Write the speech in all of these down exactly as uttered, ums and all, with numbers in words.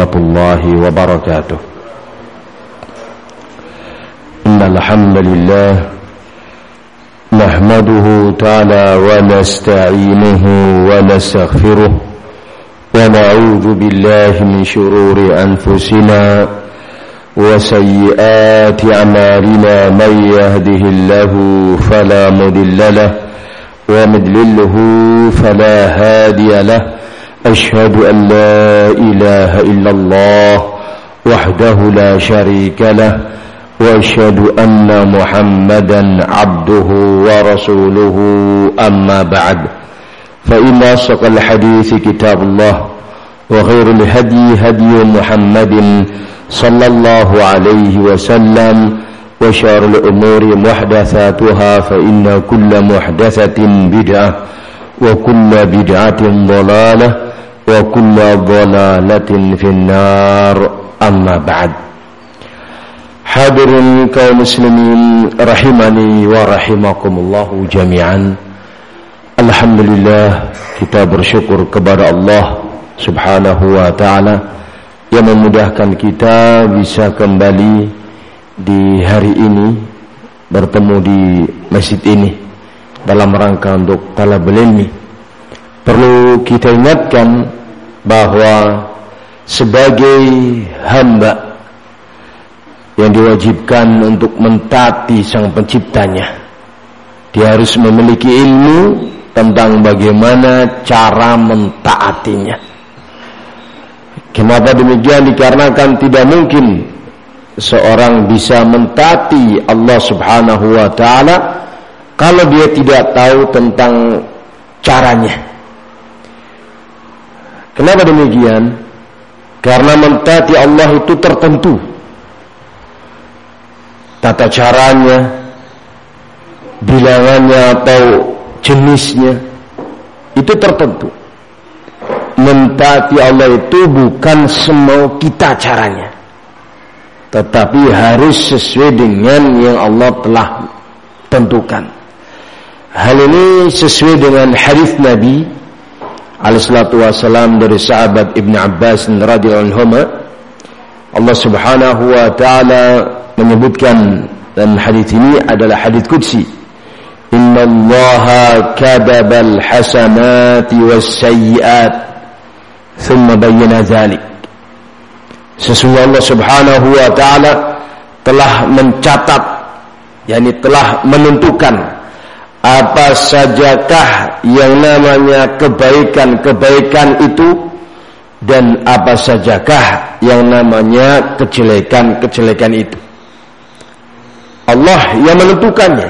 الله وبركاته. إن الحمد لله نحمده تعالى ونستعينه ونستغفره ونعوذ بالله من شرور أنفسنا وسيئات أعمالنا. من يهده الله فلا مضل له ومن يضلله فلا هادي له. أشهد أن لا إله إلا الله وحده لا شريك له وأشهد أن محمدا عبده ورسوله. أما بعد فإن أصدق الحديث كتاب الله وخير الهدي هدي محمد صلى الله عليه وسلم وشر الأمور محدثاتها فإن كل محدثة بدعة وكل بدعة ضلالة وكل ضلالة في النار. أما بعد. Hadirin kaum muslimin rahimani wa rahimakumullahu jami'an. Alhamdulillah, kita bersyukur kepada Allah Subhanahu wa ta'ala yang memudahkan kita bisa kembali di hari ini bertemu di masjid ini dalam rangka untuk talabul ilmi. Perlu kita ingatkan bahwa sebagai hamba yang diwajibkan untuk mentaati sang penciptanya, dia harus memiliki ilmu tentang bagaimana cara mentaatinya. Kenapa demikian? Dikarenakan tidak mungkin seorang bisa mentaati Allah Subhanahu wa ta'ala kalau dia tidak tahu tentang caranya. Kenapa demikian? Karena mentaati Allah itu tertentu. Tata caranya, bilangannya atau jenisnya itu tertentu. Mentaati Allah itu bukan semau kita caranya, tetapi harus sesuai dengan yang Allah telah tentukan. Hal ini sesuai dengan hadis Nabi alaihi salatu wasallam dari sahabat Ibnu Abbas radhiyallahu anhu. Allah Subhanahu wa ta'ala menyebutkan, dan hadis ini adalah hadis qudsi, innallaha kadabal hasanati was-sayyi'at thumma bayyana dzalik. Sesungguhnya Allah Subhanahu wa ta'ala telah mencatat, yakni telah menentukan apa sajakah yang namanya kebaikan-kebaikan itu dan apa sajakah yang namanya kejelekan-kejelekan itu. Allah yang menentukannya,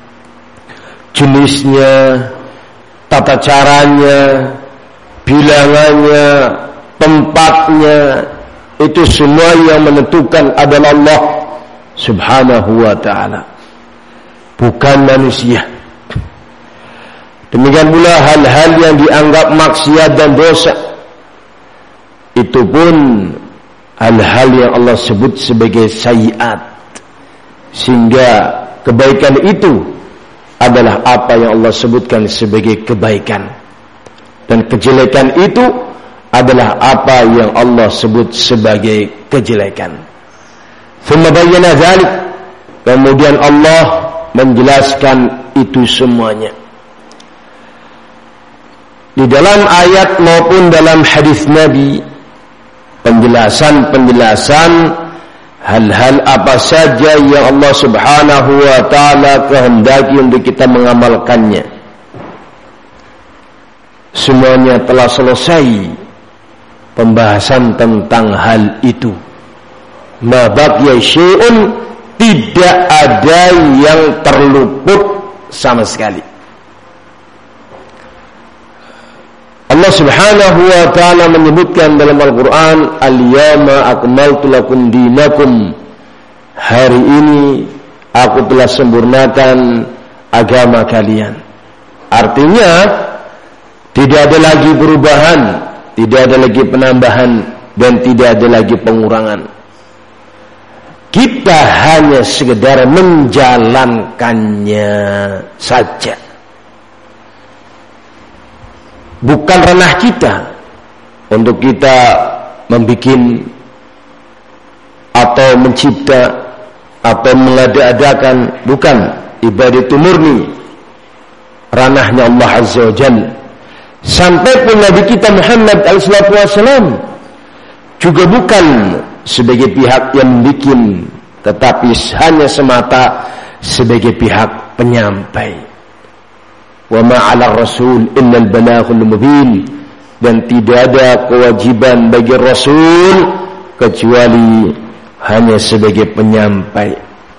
jenisnya, tata caranya, bilangannya, tempatnya, itu semua yang menentukan adalah Allah Subhanahu wa ta'ala, bukan manusia. Demikian pula hal-hal yang dianggap maksiat dan dosa, itu pun hal-hal yang Allah sebut sebagai sayyiat, sehingga kebaikan itu adalah apa yang Allah sebutkan sebagai kebaikan, dan kejelekan itu adalah apa yang Allah sebut sebagai kejelekan. Thumma bayyana dzalik, kemudian Allah menjelaskan itu semuanya di dalam ayat maupun dalam hadis Nabi. Penjelasan-penjelasan hal-hal apa saja yang Allah Subhanahu wa ta'ala kehendaki untuk kita mengamalkannya, semuanya telah selesai pembahasan tentang hal itu. Ma baqiya syai'un, tidak ada yang terluput sama sekali. Allah Subhanahu wa ta'ala menyebutkan dalam Al-Quran, al-yawma akmaltu lakum dinakum, hari ini aku telah sempurnakan agama kalian. Artinya tidak ada lagi perubahan, tidak ada lagi penambahan, dan tidak ada lagi pengurangan. Kita hanya sekedar menjalankannya saja. Bukan ranah kita untuk kita membikin atau mencipta atau mengada-adakan, bukan. Ibadah itu murni ranahnya Allah Azza wa Jalla. Sampai pun Nabi kita Muhammad alaihi salatu wasallam juga bukan sebagai pihak yang membikin, tetapi hanya semata sebagai pihak penyampai. Wa ma 'ala rasul illa al-balaghul mubin, dan tidak ada kewajiban bagi rasul kecuali hanya sebagai penyampai.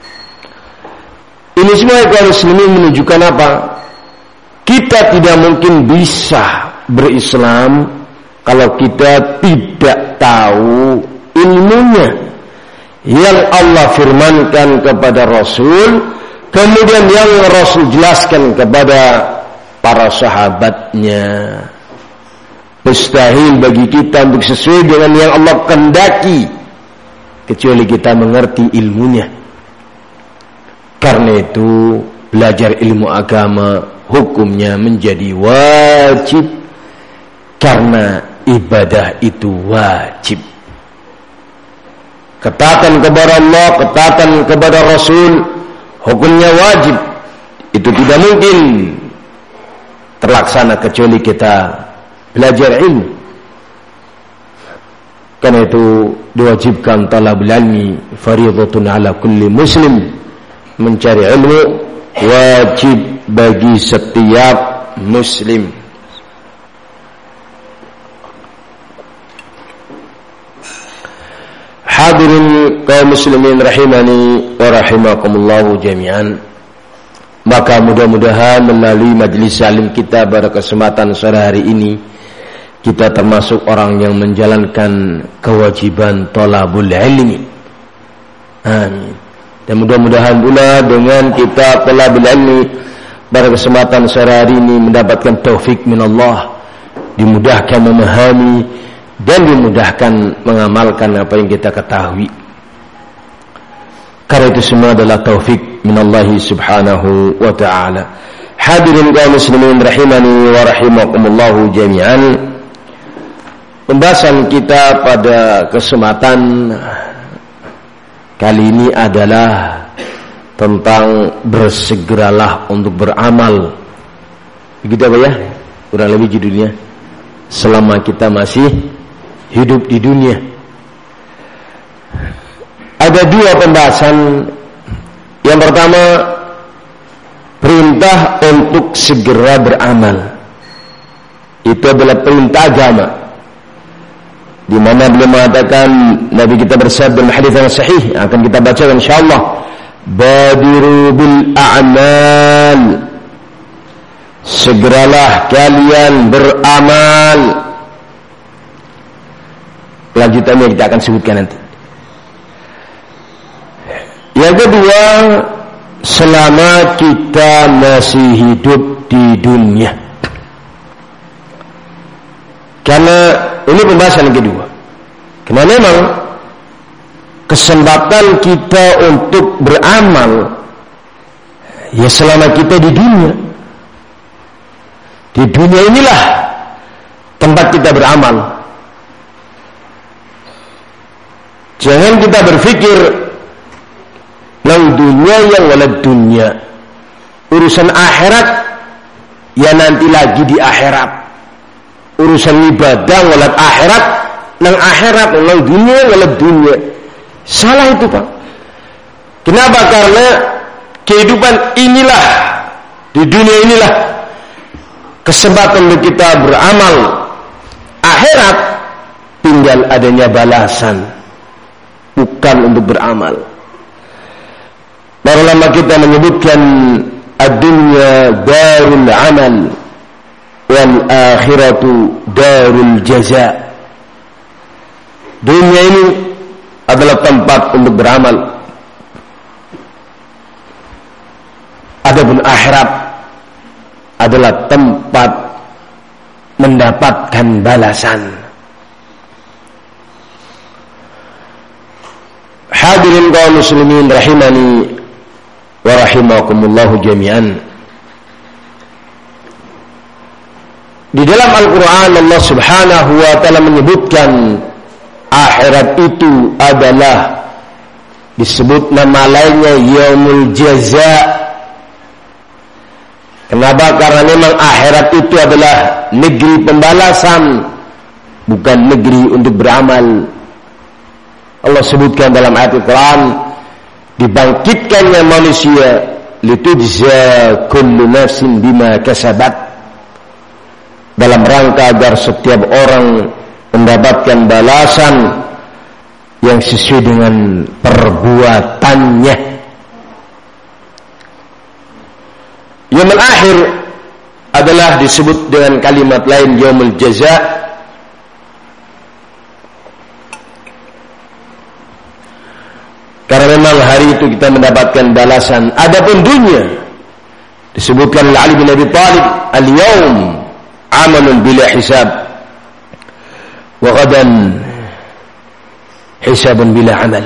Ini semua kaum muslimin menunjukkan apa? Kita tidak mungkin bisa berislam kalau kita tidak tahu ilmunya yang Allah firmankan kepada Rasul, kemudian yang Rasul jelaskan kepada para sahabatnya. Mustahil bagi kita untuk sesuai dengan yang Allah kehendaki kecuali kita mengerti ilmunya. Karena itu belajar ilmu agama hukumnya menjadi wajib, karena ibadah itu wajib. Ketaatan kepada Allah, ketaatan kepada Rasul hukumnya wajib. Itu tidak mungkin terlaksana kecuali kita belajar ilmu. Karena itu diwajibkan talabul ilmi fardhatun ala kulli muslim. Mencari ilmu wajib bagi setiap muslim. Hadirin kaum muslimin rahimani wa rahimakumullah jami'an. Maka mudah-mudahan melalui majelis salim kita pada kesempatan sore hari ini, kita termasuk orang yang menjalankan kewajiban thalabul ilmi. Amin. Dan mudah-mudahan pula dengan kita thalabul ilmi pada kesempatan sore hari ini mendapatkan taufik min Allah, dimudahkan memahami dan dimudahkan mengamalkan apa yang kita ketahui. Karena itu semua adalah taufik min Allah subhanahu wa ta'ala. Hadirin kaum muslimin rahimani wa rahimakumullah jami'an. Pembahasan kita pada kesempatan kali ini adalah tentang bersegeralah untuk beramal. Begitu apa ya? Kurang lebih judulnya. Selama kita masih hidup di dunia. Ada dua pembahasan. Yang pertama, perintah untuk segera beramal. Itu adalah perintah agama, di mana beliau mengatakan, Nabi kita bersabda dalam hadis yang sahih yang akan kita baca insyaallah, badiru bil a'mal, segeralah kalian beramal. Lanjutannya kita akan sebutkan nanti. Yang kedua, selama kita masih hidup di dunia. Karena ini pembahasan yang kedua. Karena memang kesempatan kita untuk beramal ya selama kita di dunia. Di dunia inilah tempat kita beramal. Jangan kita berpikir lang dunia yang walad dunia. Urusan akhirat ya nanti lagi di akhirat. Urusan ibadah walad akhirat, nang akhirat, nang dunia walad dunia. Salah itu, Pak. Kenapa? Karena kehidupan inilah, di dunia inilah kesempatan untuk kita beramal. Akhirat tinggal adanya balasan, bukan untuk beramal. Para ulama kita menyebutkan ad-dunya darul amal wal akhiratu darul jaza. Dunia ini adalah tempat untuk beramal. Adapun akhirat adalah tempat mendapatkan balasan. Hadirin kaum muslimin rahimani wa rahimakumullah jami'an. Di dalam Al-Quran Allah subhanahu wa ta'ala menyebutkan akhirat itu adalah disebut nama lainnya yaumul jaza. Kenapa? Karena memang akhirat itu adalah negeri pembalasan, bukan negeri untuk beramal. Allah sebutkan dalam ayat Al-Quran, dibangkitkannya manusia litujza kullu nafsin bima kasabat, dalam rangka agar setiap orang mendapatkan balasan yang sesuai dengan perbuatannya. Yaumul akhir adalah disebut dengan kalimat lain yaumul jaza, karena memang hari itu kita mendapatkan balasan. Adapun dunia disebutkan oleh Ali bin Abi Thalib, al-yaum amalun bila hisab wa ghadan hisabun bila amal.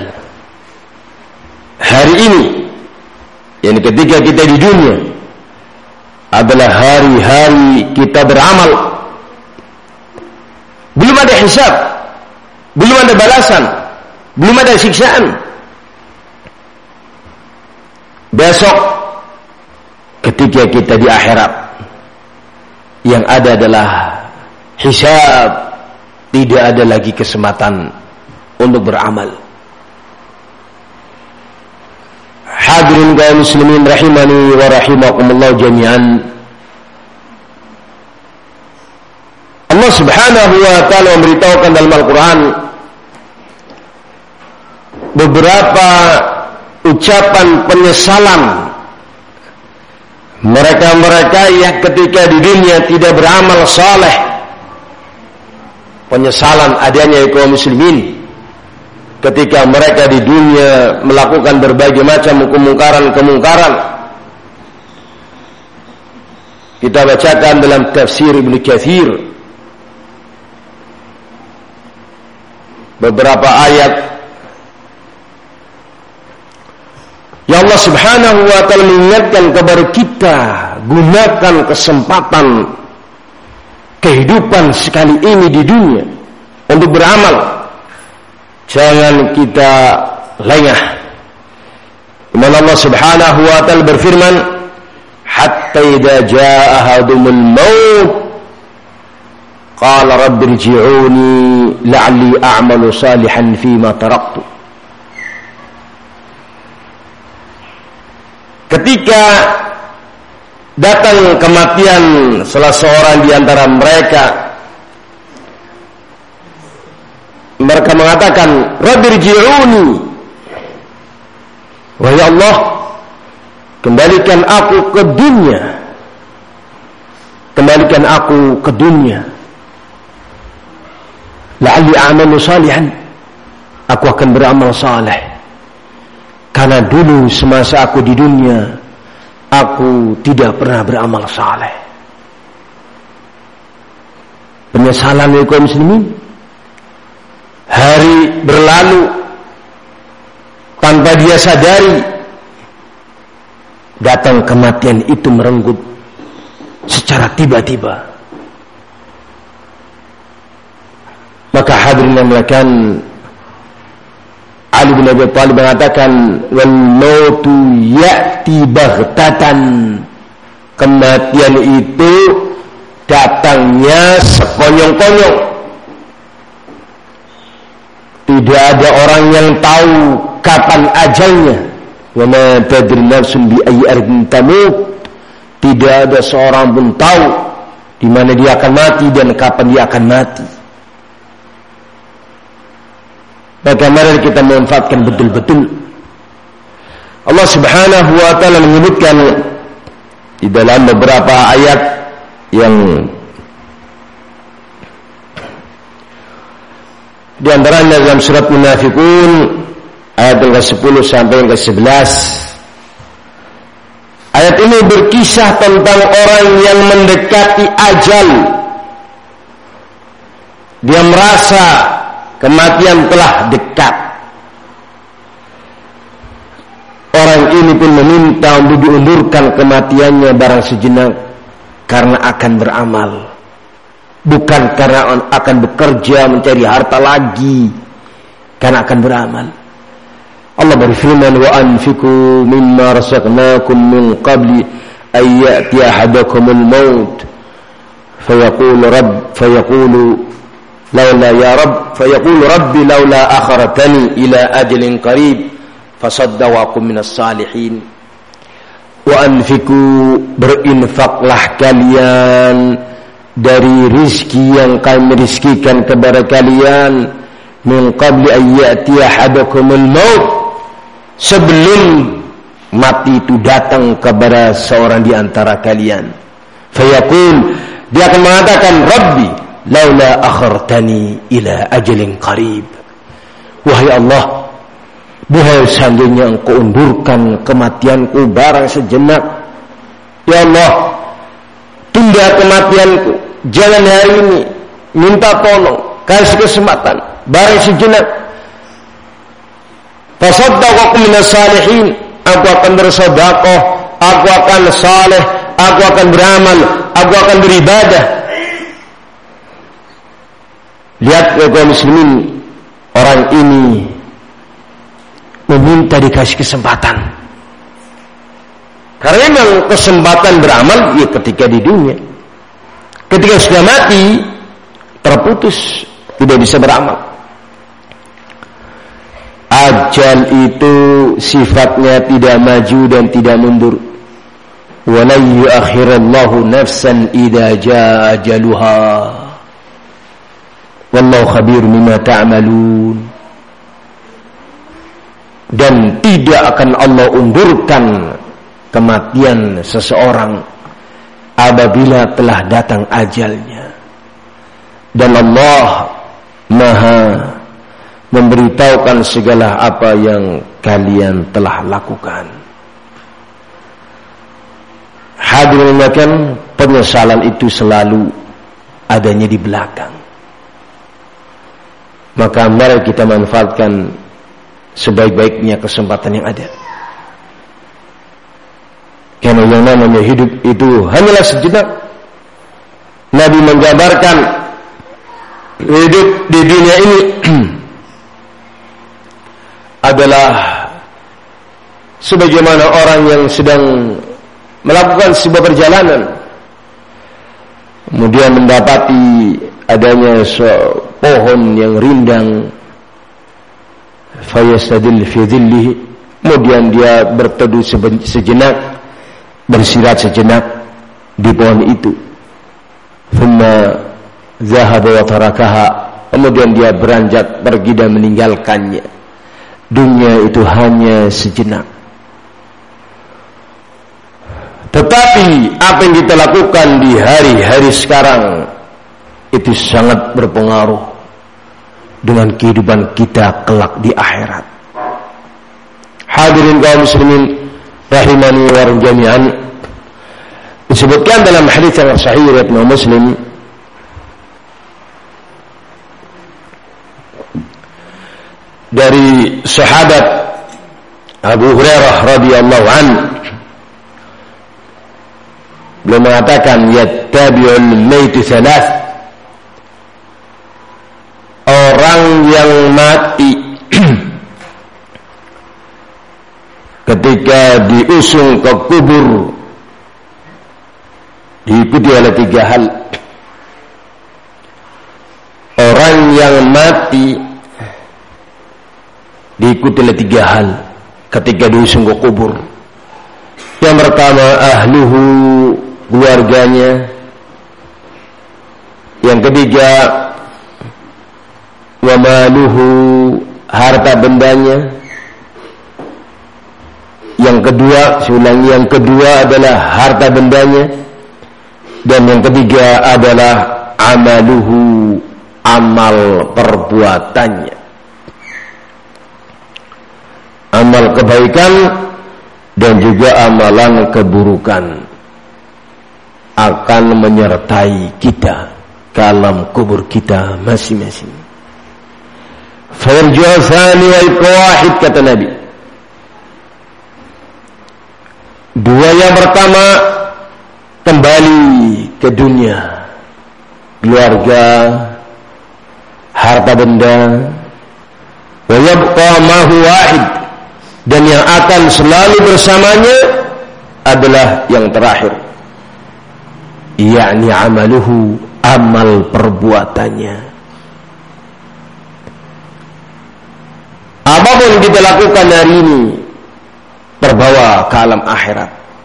Hari ini, yani ketika kita di dunia, adalah hari-hari kita beramal. Belum ada hisab, belum ada balasan, belum ada siksaan. Besok ketika kita di akhirat, yang ada adalah hisab, tidak ada lagi kesempatan untuk beramal. Hadirin kaum muslimin rahimani wa rahimakumullah jami'an. Allah Subhanahu wa taala memberitahukan dalam Al-Qur'an beberapa ucapan penyesalan mereka-mereka yang ketika di dunia tidak beramal saleh. Penyesalan adanya kaum muslimin ketika mereka di dunia melakukan berbagai macam kemungkaran-kemungkaran. Kita bacakan dalam tafsir Ibnu Katsir beberapa ayat ya Allah Subhanahu wa taala mengingatkan kepada kita, gunakan kesempatan kehidupan sekali ini di dunia untuk beramal. Jangan kita lengah. Di mana Allah Subhanahu wa taala berfirman, hatta idza jaa ahadumul maut qala rabbi irji'uni la'alli a'malu salihan fima taraktu. Ketika datang kematian salah seorang di antara mereka, mereka mengatakan, Rabbi irji'uni, wahai Allah, kembalikan aku ke dunia, kembalikan aku ke dunia, la'alli a'malu salihan, aku akan beramal saleh. Karena dulu semasa aku di dunia, aku tidak pernah beramal saleh. Penyesalan dari kaum muslimin. Hari berlalu tanpa dia sadari, datang kematian itu merenggut secara tiba-tiba. Maka hadirin yang melakukan, Ali bin Abi Thalib mengatakan, wal mautu ya'ti baghtatan, kematian itu datangnya sekonyong-konyong. Tidak ada orang yang tahu kapan ajalnya. Wa ma tadri nafsun bi ayyi ardin tamut, tidak ada seorang pun tahu di mana dia akan mati dan kapan dia akan mati. Bagaimana kita memanfaatkan betul-betul. Allah Subhanahu wa taala menyebutkan di dalam beberapa ayat yang di antaranya dalam surat Munafiqun ayat yang ke sepuluh sampai yang ke sebelas. Ayat ini berkisah tentang orang yang mendekati ajal. Dia merasa kematian telah dekat. Orang ini pun meminta untuk diundurkan kematiannya barang sejenak karena akan beramal, bukan karena akan bekerja mencari harta lagi karena akan beramal. Allah berfirman, wa anfiqu mimma razaqnakum min qabli ay ya'ti ahadakumul maut fayaqulu rabb fayaqulu laula ya rabb fayaqulu rabbi laula akhartani ila ajalin qarib fasaddaqu minas salihin. Wa anfiqu, berinfaklah kalian dari rizki yang kami rizkikan kepada kalian min qabli ayyati ahadakumul maut, sebelum mati itu datang kepada seorang di antara kalian. Fayaqul, dia akan mengatakan, Rabbi laula akhartani ila ajalin qarib. Wahai Allah, buhai seandainya engkau undurkan kematianku barang sejenak. Ya Allah, tunda kematianku, jangan hari ini, minta tolong, kasih kesempatan, barang sejenak. Fasaddaqu minas salihin, aku akan bersedekah, aku akan saleh, aku akan beramal, aku akan beribadah. Lihat kaum muslimin, orang ini meminta dikasih kesempatan. Karena memang kesempatan beramal ya ketika di dunia. Ketika sudah mati, terputus, tidak bisa beramal. Ajal itu sifatnya tidak maju dan tidak mundur. Wa la yu'akhirallahu nafsan idza jaa ajaluha. Wallahu khabir bima ta'malun. Dan tidak akan Allah undurkan kematian seseorang apabila telah datang ajalnya. Dan Allah Maha memberitahukan segala apa yang kalian telah lakukan. Hadirin makan, penyesalan itu selalu adanya di belakang. Maka mari kita manfaatkan sebaik-baiknya kesempatan yang ada. Karena yang namanya hidup itu hanyalah sejenak. Nabi menggambarkan hidup di dunia ini adalah sebagaimana orang yang sedang melakukan sebuah perjalanan, kemudian mendapati adanya pohon yang rindang, fayastadil fi dhillihi, kemudian dia berteduh sejenak, bersirat sejenak di pohon itu. Thumma dhahaba wa tarakaha, kemudian dia beranjak pergi dan meninggalkannya. Dunia itu hanya sejenak. Tetapi apa yang kita lakukan di hari-hari sekarang itu sangat berpengaruh dengan kehidupan kita kelak di akhirat. Hadirin kaum muslimin rahimani wa jami'an, disebutkan dalam hadis yang sahih riwayat Muslim dari sahabat Abu Hurairah radhiyallahu anhu, beliau mengatakan yattabi'ul maitu thalath, orang yang mati ketika diusung ke kubur diikuti oleh tiga hal. Orang yang mati diikuti oleh tiga hal ketika diusung ke kubur. Yang pertama, ahluhu, keluarganya. Yang ketiga, wa maluhu, harta bendanya. Yang kedua, seulangi, yang kedua adalah harta bendanya. Dan yang ketiga adalah amaluhu, amal perbuatannya. Amal kebaikan dan juga amalan keburukan akan menyertai kita ke alam kubur kita masing-masing. Farja'u thani wal qawahid, kata Nabi. Dua yang pertama kembali ke dunia, keluarga, harta benda, wa yabqa ma huwa wahid, dan yang akan selalu bersamanya adalah yang terakhir, yakni amaluhu, amal perbuatannya. Apapun yang kita lakukan hari ini terbawa ke alam akhirat.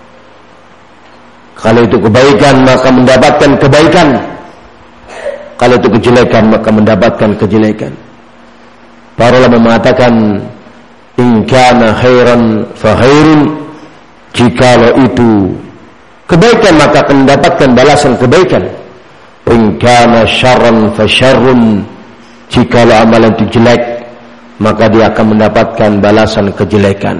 Kalau itu kebaikan maka mendapatkan kebaikan, kalau itu kejelekan maka mendapatkan kejelekan. Para ulama mengatakan, in kana khairan fa khairun, jikalau itu kebaikan maka akan mendapatkan balasan kebaikan. In kana syarran fa syarrun, jikalau amalan itu jelek maka dia akan mendapatkan balasan kejelekan.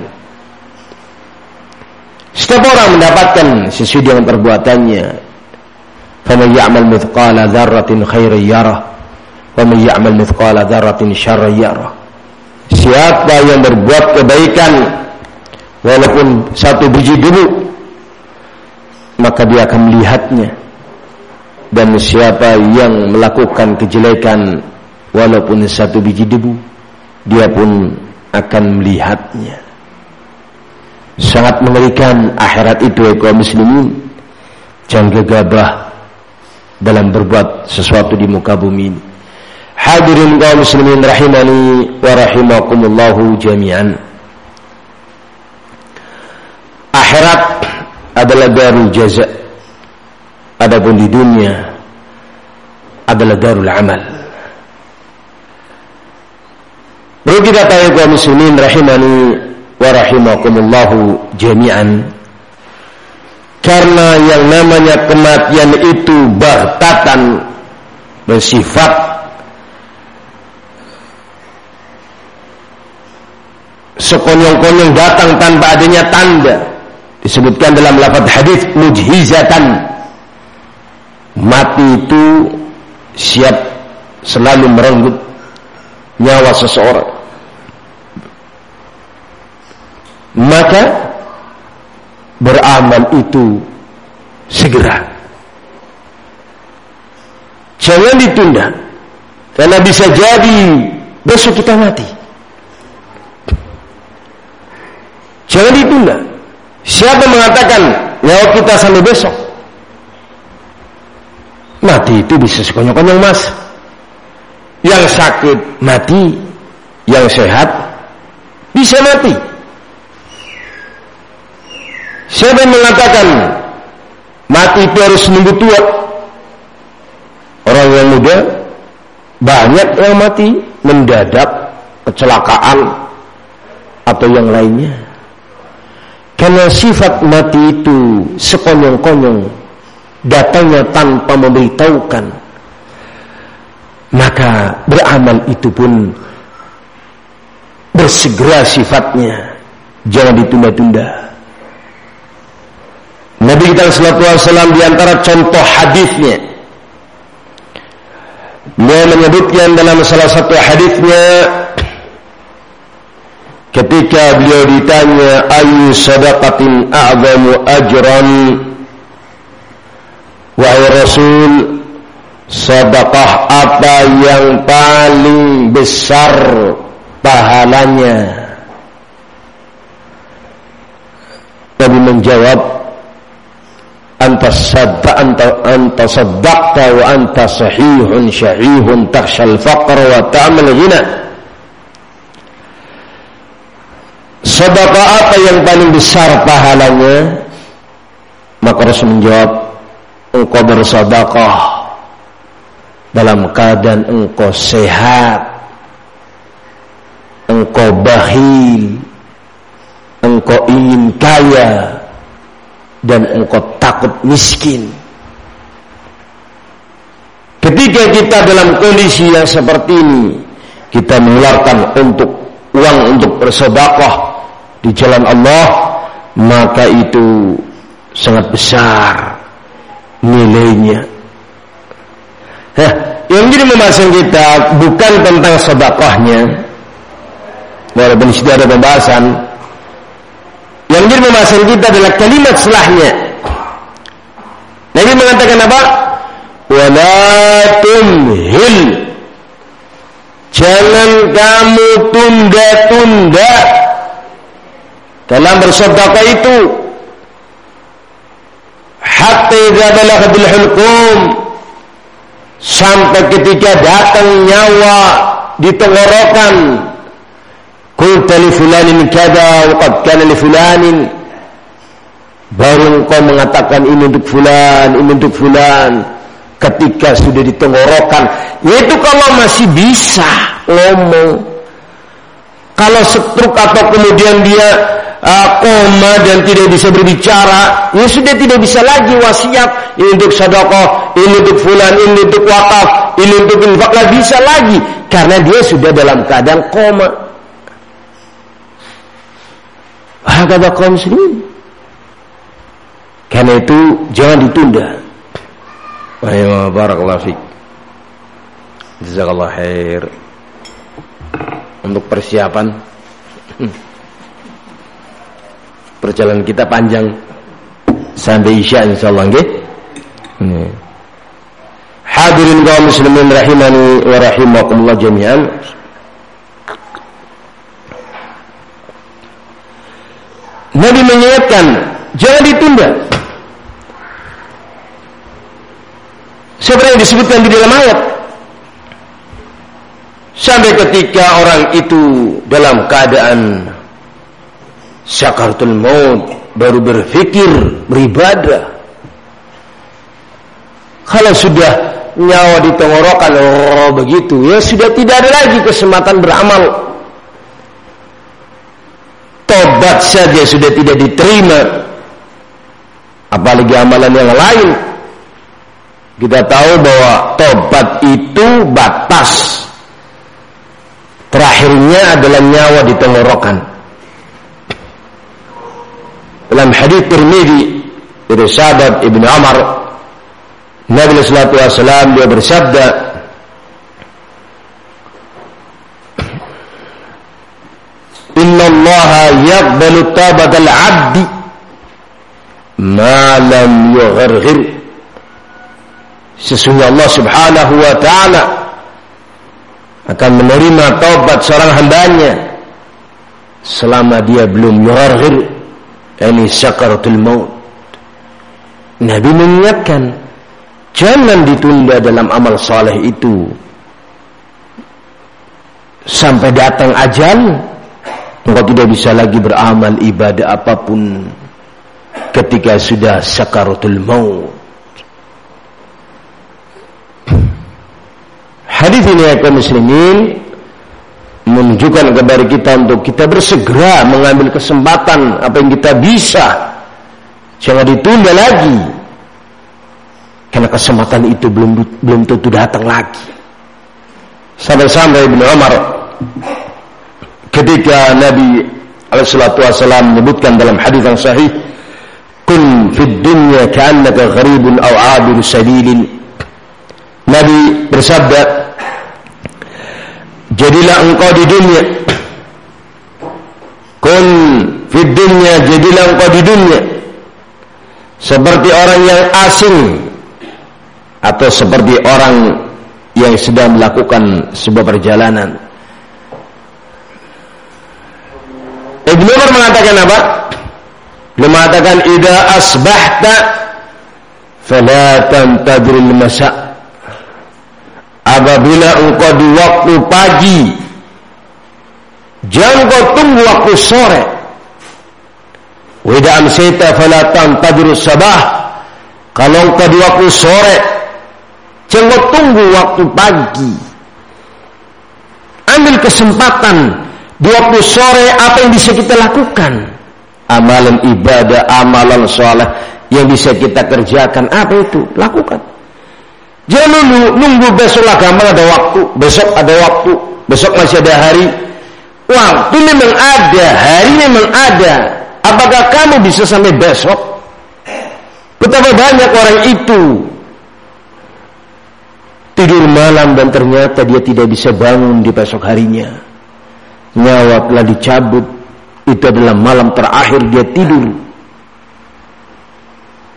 Setiap orang mendapatkan sesuai dengan perbuatannya. Faman ya'mal mithqala dzarratin khairan yarah, wa man ya'mal mithqala dzarratin syarran yarah. Siapa yang berbuat kebaikan walaupun satu biji debu, maka dia akan melihatnya. Dan siapa yang melakukan kejelekan walaupun satu biji debu, dia pun akan melihatnya. Sangat mengerikan akhirat itu, ya kaum muslimin. Jangan gegabah dalam berbuat sesuatu di muka bumi ini. Hadirin kaum muslimin rahimani wa rahimakumullahu jami'an. Akhirat adalah darul jaza, adapun di dunia adalah darul amal. Perlu kita tahu kaum muslimin rahimani wa rahimakumullahu jami'an, karena yang namanya kematian itu baghtatan, bersifat sekonyong-konyong, datang tanpa adanya tanda. Disebutkan dalam lafaz hadis mujhizatan, mati itu siap selalu merenggut nyawa seseorang. Maka beramal itu segera, jangan ditunda, karena bisa jadi besok kita mati. Jangan ditunda. Siapa mengatakan nyawa kita sampai besok? Mati itu bisa sekonyong-konyong mas. Yang sakit mati, yang sehat bisa mati. Siapa yang mengatakan mati itu harus nunggu tua? Orang yang muda banyak yang mati mendadak, kecelakaan atau yang lainnya. Karena sifat mati itu sekonyong-konyong, datangnya tanpa memberitahukan, maka beramal itu pun bersegera sifatnya, jangan ditunda-tunda. Nabi kita sallallahu alaihi wasallam di antara contoh hadisnya, beliau menyebutkan dalam salah satu hadisnya, ketika beliau ditanya ayu sadaqatin a'zamu ajran, wahai Rasul, sedekah apa yang paling besar pahalanya? Nabi menjawab, anta sadda anta anta saddaqta wa anta sahihun syahihun takhshal faqr wa ta'mal ghina. Sedekah apa yang paling besar pahalanya? Maka Rasul menjawab, engkau bersedekah dalam keadaan engkau sehat, engkau bakhil, engkau ingin kaya, dan engkau takut miskin. Ketika kita dalam kondisi yang seperti ini, kita mengeluarkan untuk uang untuk bersedekah di jalan Allah, maka itu sangat besar nilainya. Nah, yang jadi pembahasan kita bukan tentang sedekahnya, walaupun sudah ada pembahasan. Yang jadi pembahasan kita adalah kalimat setelahnya. Nabi mengatakan apa? Wala tumhil, Jangan kamu tunda-tunda dalam bersedekah itu hatta idza balaghatil hulqum, sampai ketika datang nyawa di tenggorokan. Qulta li fulanin kada wa qad kana li fulanin, baru engkau mengatakan ini untuk fulan, ini untuk fulan, ketika sudah di tenggorokan. Yaitu kalau masih bisa ngomong. Kalau stroke atau kemudian dia uh, koma dan tidak bisa berbicara, ya sudah tidak bisa lagi wasiat ini untuk sedekah, ini untuk fulan, ini untuk wakaf, ini untuk infak, nggak bisa lagi karena dia sudah dalam keadaan koma. Hakada kaum muslimin. Karena itu jangan ditunda. Wa barakallahu fiik. Jazakallahu khair. Untuk persiapan perjalanan kita panjang sampai Isya insyaallah nggih. Hadirin kaum muslimin rahimani wa rahimakumullah jami'an. Nabi mengingatkan jangan ditunda. Seperti yang disebutkan di dalam ayat. Sampai ketika orang itu dalam keadaan sakaratul maut baru berpikir beribadah. Kalau sudah nyawa di tenggorokan, oh begitu, ya sudah tidak ada lagi kesempatan beramal. Tobat saja sudah tidak diterima, apalagi amalan yang lain. Kita tahu bahwa tobat itu batas terakhirnya adalah nyawa di tenggorokan. Dalam hadis Tirmidzi dari sahabat Ibnu Umar, Nabi sallallahu alaihi wasallam dia bersabda, Inna Allah yaqbalu taubatal 'abdi ma lam yugharghir. Sesungguhnya Allah Subhanahu wa taala akan menerima taubat seorang hambanya selama dia belum yugharghir, yakni sakaratul maut. Nabi mengingatkan jangan ditunda dalam amal saleh itu sampai datang ajal. Engkau tidak bisa lagi beramal ibadah apapun ketika sudah sakaratul maut. Hadis ini ya kaum muslimin menunjukkan kepada kita untuk kita bersegera mengambil kesempatan apa yang kita bisa. Jangan ditunda lagi. Karena kesempatan itu belum belum tentu datang lagi. Sampai-sampai Ibnu Umar ketika Nabi alaihi salatu wasallam menyebutkan dalam hadis yang sahih, kun fid dunya ka'annaka gharibun aw 'abir sabilin. Nabi bersabda, jadilah engkau di dunia, kun fid dunya, jadilah engkau di dunia seperti orang yang asing atau seperti orang yang sedang melakukan sebuah perjalanan. Ibnu Umar mengatakan apa? Beliau mengatakan idza asbahta fala tantadhiril masa. Apabila engkau di waktu pagi, jangan kau tunggu waktu sore. Wa idza amsayta fala tantadhirus sabah. Kalau engkau di waktu sore, jangan kau tunggu waktu pagi. Ambil kesempatan di waktu sore, apa yang bisa kita lakukan? Amalan ibadah, amalan saleh yang bisa kita kerjakan, apa itu? Lakukan. Jangan nunggu, nunggu besok lah gampang ada waktu, besok ada waktu, besok masih ada hari. Waktu memang ada, hari memang ada. Apakah kamu bisa sampai besok? Betapa banyak orang itu tidur malam dan ternyata dia tidak bisa bangun di besok harinya. Nyawa telah dicabut, itu adalah malam terakhir dia tidur.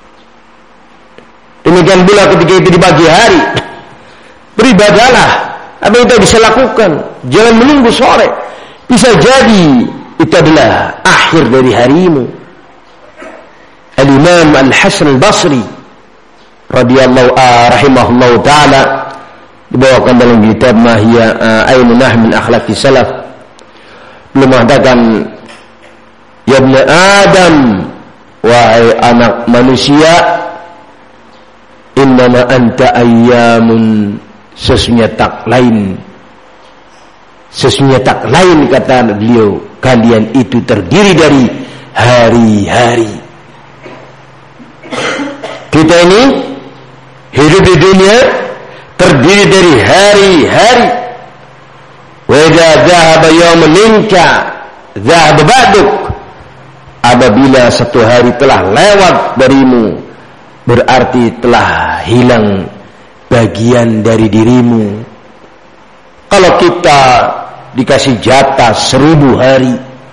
Demikian pula ketika itu di pagi hari, beribadahlah apa yang kita bisa lakukan. Jangan menunggu sore. Bisa jadi itu adalah akhir dari harimu. Al-Imam Al-Hasan Al-Basri radhiyallahu uh, rahimahullahu taala dibawakan dalam kitab Mahya uh, Ainunah min Akhlaqi Salaf, belum mengatakan, ya ibn Adam, wahai anak manusia, innama anta ayyamun, sesungguhnya tak lain sesungguhnya tak lain kata beliau, kalian itu terdiri dari hari-hari. Kita ini hidup di dunia terdiri dari hari-hari. Wa idza dhahaba yawmun minka dhahaba ba'duk, apabila satu hari telah lewat darimu, berarti telah hilang bagian dari dirimu. Kalau kita dikasih jatah seribu hari,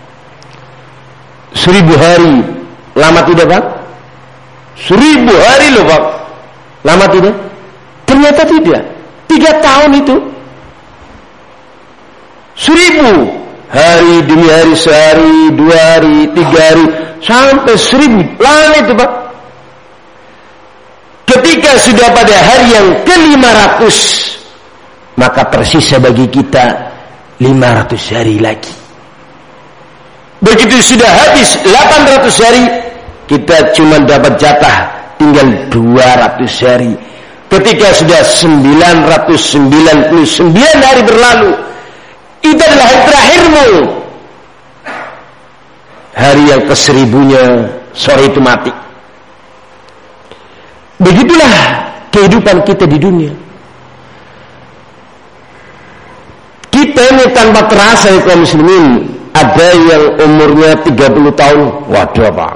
seribu hari lama tidak Pak? Seribu hari loh Pak, lama tidak? Ternyata tidak. Tiga tahun itu seribu hari demi hari, sehari, dua hari, tiga hari, sampai seribu, lama itu Pak. Ketika sudah pada hari yang ke lima ratus, maka tersisa bagi kita lima ratus hari lagi. Begitu sudah habis delapan ratus hari, kita cuma dapat jatah tinggal dua ratus hari. Ketika sudah sembilan ratus sembilan puluh sembilan hari berlalu, itu adalah hari terakhirmu. Hari yang keseribunya, sore itu mati. Begitulah kehidupan kita di dunia. Kita ini tanpa terasa ya kaum muslimin, ada yang umurnya tiga puluh tahun. Waduh Pak,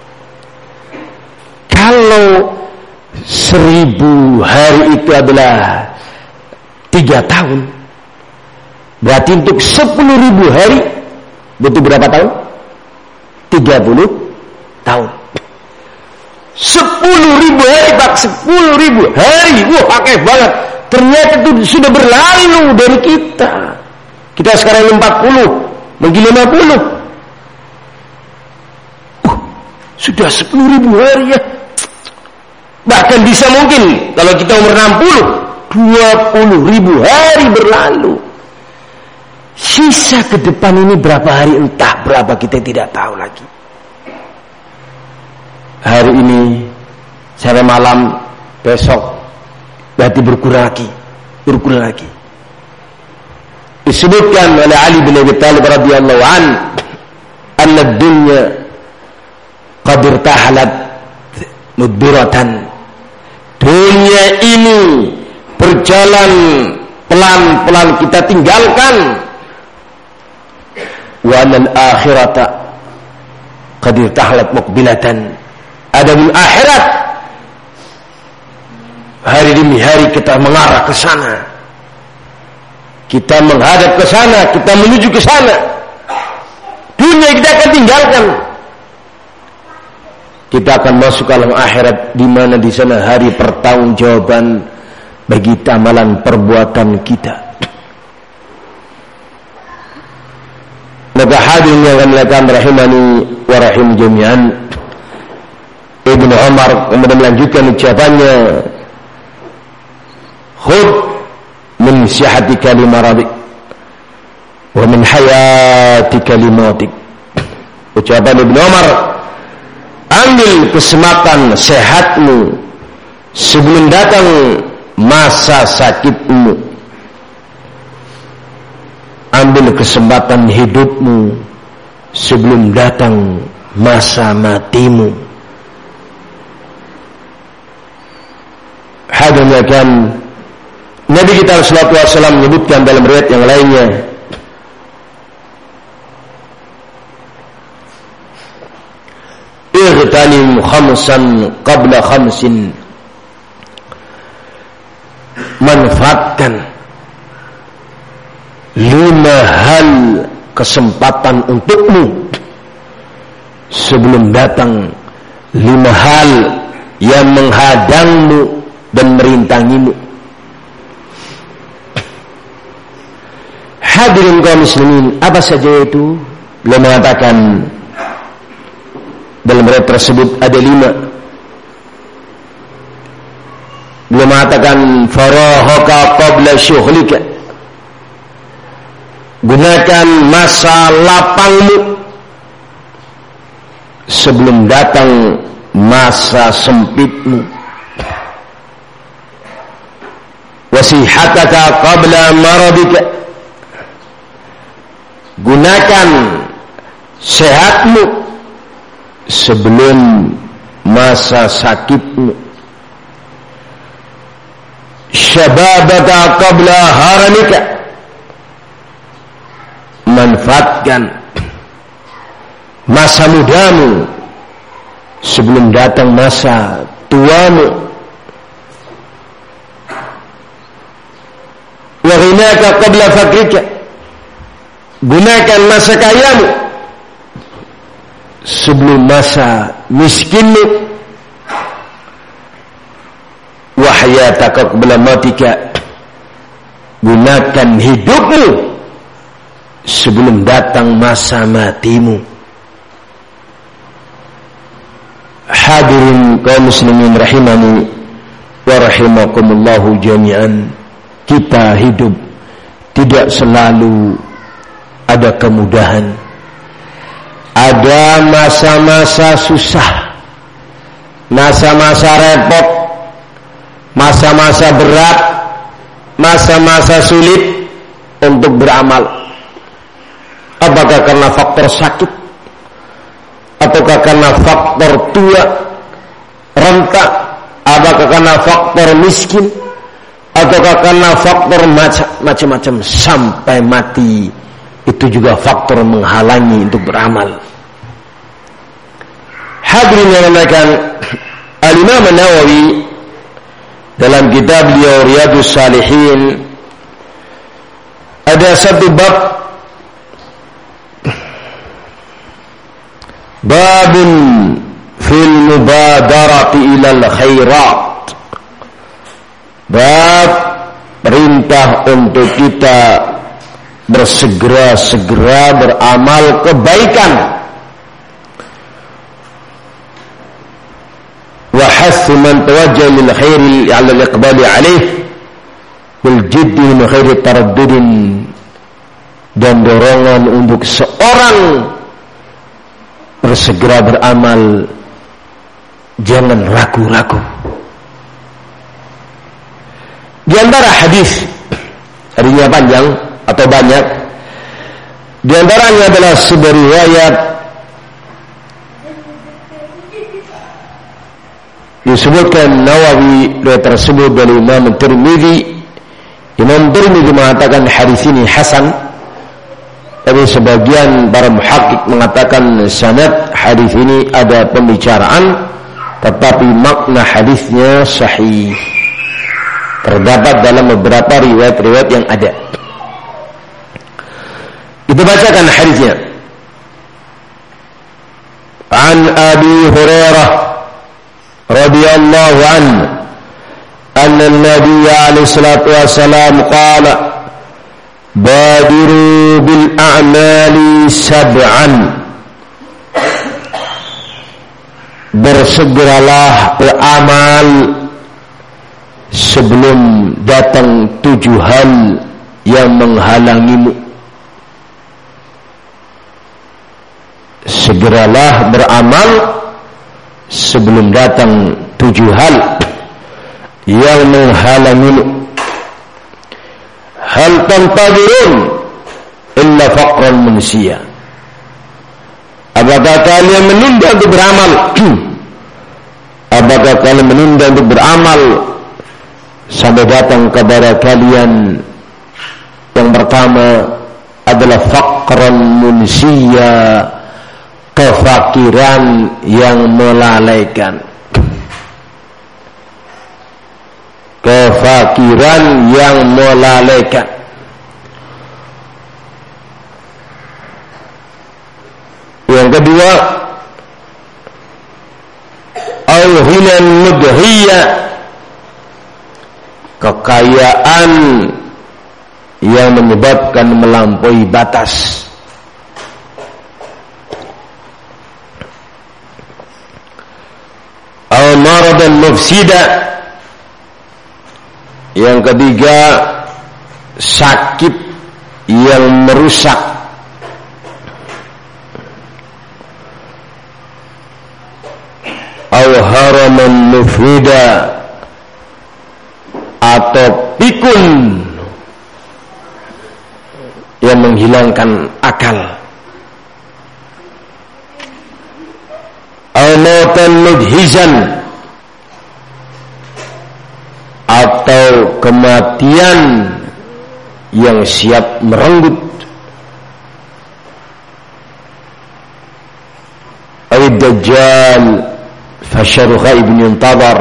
kalau seribu hari itu adalah tiga tahun, berarti untuk sepuluh ribu hari butuh berapa tahun? Tiga puluh tahun. Sepuluh ribu hari Pak, sepuluh ribu hari. Wah, pakai banget. Ternyata itu sudah berlalu dari kita. Kita sekarang empat puluh, mungkin lima puluh. Uh, sudah sepuluh ribu hari ya. Bahkan bisa mungkin kalau kita umur enam puluh, dua puluh ribu hari berlalu. Sisa ke depan ini berapa hari, entah berapa, kita tidak tahu lagi. Hari ini sampai malam, besok berarti berkurang lagi, berkurang lagi. Disebutkan oleh Ali bin Abi Thalib radhiyallahu an, anna dunya qad irtahalat mudbiratan. Dunia ini berjalan pelan-pelan kita tinggalkan. Wa anal akhirata qad irtahalat muqbilatan. Adapun akhirat, hari demi hari kita mengarah ke sana. Kita menghadap ke sana, kita menuju ke sana. Dunia kita akan tinggalkan. Kita akan masuk ke alam akhirat, di mana di sana hari pertanggungjawaban bagi amalan perbuatan kita. Maka hadirin yang kami rahimani wa rahim jami'an, Ibnu Umar kemudian melanjutkan ucapannya, khudh min sihatika limaradik wa min hayatika limautik. Ucapan Ibnu Umar, ambil kesempatan sehatmu sebelum datang masa sakitmu. Ambil kesempatan hidupmu sebelum datang masa matimu. Hadanya kan Nabi kita sallallahu alaihi wasallam menyebutkan dalam riwayat yang lainnya, Ightanim khamsan qabla khamsin. Manfaatkan lima hal kesempatan untukmu sebelum datang lima hal yang menghadangmu dan merintangimu. Hadirin kaum muslimin, apa saja itu? Beliau mengatakan dalam riwayat tersebut ada lima. Beliau mengatakan farahaka qabla syughlika, gunakan masa lapangmu sebelum datang masa sempitmu. Wasihataka qabla maradika, gunakan sehatmu sebelum masa sakitmu. Syababaka qabla haramika, manfaatkan masa mudamu sebelum datang masa tuamu. Wa ghinaka qabla fakrika, gunakan masa kayamu sebelum masa miskinmu. Wa hayataka qabla matika, gunakan hidupmu sebelum datang masa matimu. Hadirin kaum muslimin rahimani wa rahimakumullahu jami'an. Kita hidup tidak selalu ada kemudahan. Ada masa-masa susah, masa-masa repot, masa-masa berat, masa-masa sulit untuk beramal. Apakah karena faktor sakit, ataukah karena faktor tua, renta, apakah karena faktor miskin, ataukah karena faktor macam-macam sampai mati, itu juga faktor menghalangi untuk beramal. Hadirin yang dimuliakan, Al-Imam An-Nawawi dalam kitab beliau Riyadhus Shalihin ada satu bab, babun fil mubadarati ilal khairat, bab perintah untuk kita bersegera-segera beramal kebaikan, wa hassu man tawajjaha lil khairi 'ala al-iqbali 'alaih bil jiddi min khairi taraddudin, dan dorongan untuk seorang bersegera beramal, jangan ragu-ragu. Di antara hadis, hadinya panjang atau banyak, di antaranya adalah sebuah riwayat disebutkan Nawawi, riwayat tersebut dari Imam Tirmidzi. Imam Tirmidzi mengatakan hadis ini hasan, tapi sebagian para muhakkik mengatakan sanad hadis ini ada pembicaraan, tetapi makna hadisnya sahih. Terdapat dalam beberapa riwayat-riwayat yang ada. Kita bacakan hadisnya. An Abi Hurairah radhiyallahu anhu anna an-nabiy alaihi salatu wasalam qala badiru bil a'mali sab'an, bersegeralah beramal sebelum datang tujuh hal yang menghalangimu. Segeralah beramal sebelum datang tujuh hal yang menghalangimu. Hal tantadirun illa faqran manusia, apakah kalian menunda untuk beramal? Apakah kalian menunda untuk beramal sampai datang kepada kalian yang pertama adalah faqran manusia, kefakiran yang melalaikan. Kefakiran yang melalaikan. Yang kedua, al-ghinan mudhiya, kekayaan yang menyebabkan melampaui batas. Al-maradan mufsida. Yang ketiga, sakit yang merusak. Al-haraman mufrida, atau pikun yang menghilangkan akal. Al-mautan mudhizan, atau kematian yang siap merenggut. Al-dajjal fasyarru ghaibun yuntadhar,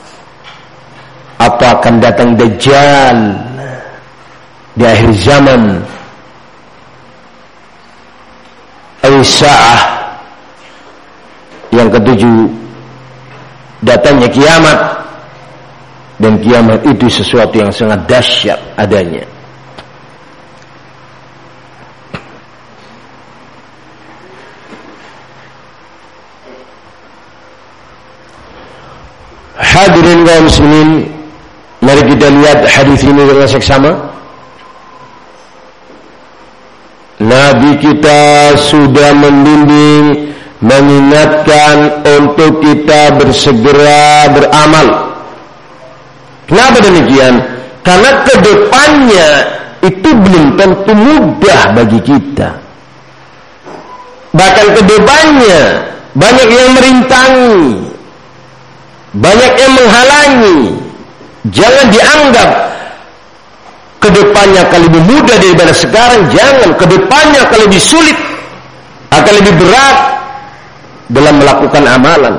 atau akan datang dajjal di akhir zaman. Al-sa'ah, yang ketujuh, datangnya kiamat, dan kiamat itu sesuatu yang sangat dahsyat adanya. Hadirin kaum muslimin, mari kita lihat hadis ini dengan seksama. Nabi kita sudah membimbing, mengingatkan untuk kita bersegera beramal. Kenapa demikian? Karena kedepannya itu belum tentu mudah bagi kita. Bahkan kedepannya banyak yang merintangi, banyak yang menghalangi. Jangan dianggap kedepannya akan lebih mudah daripada sekarang. Jangan, kedepannya akan lebih sulit, akan lebih berat dalam melakukan amalan.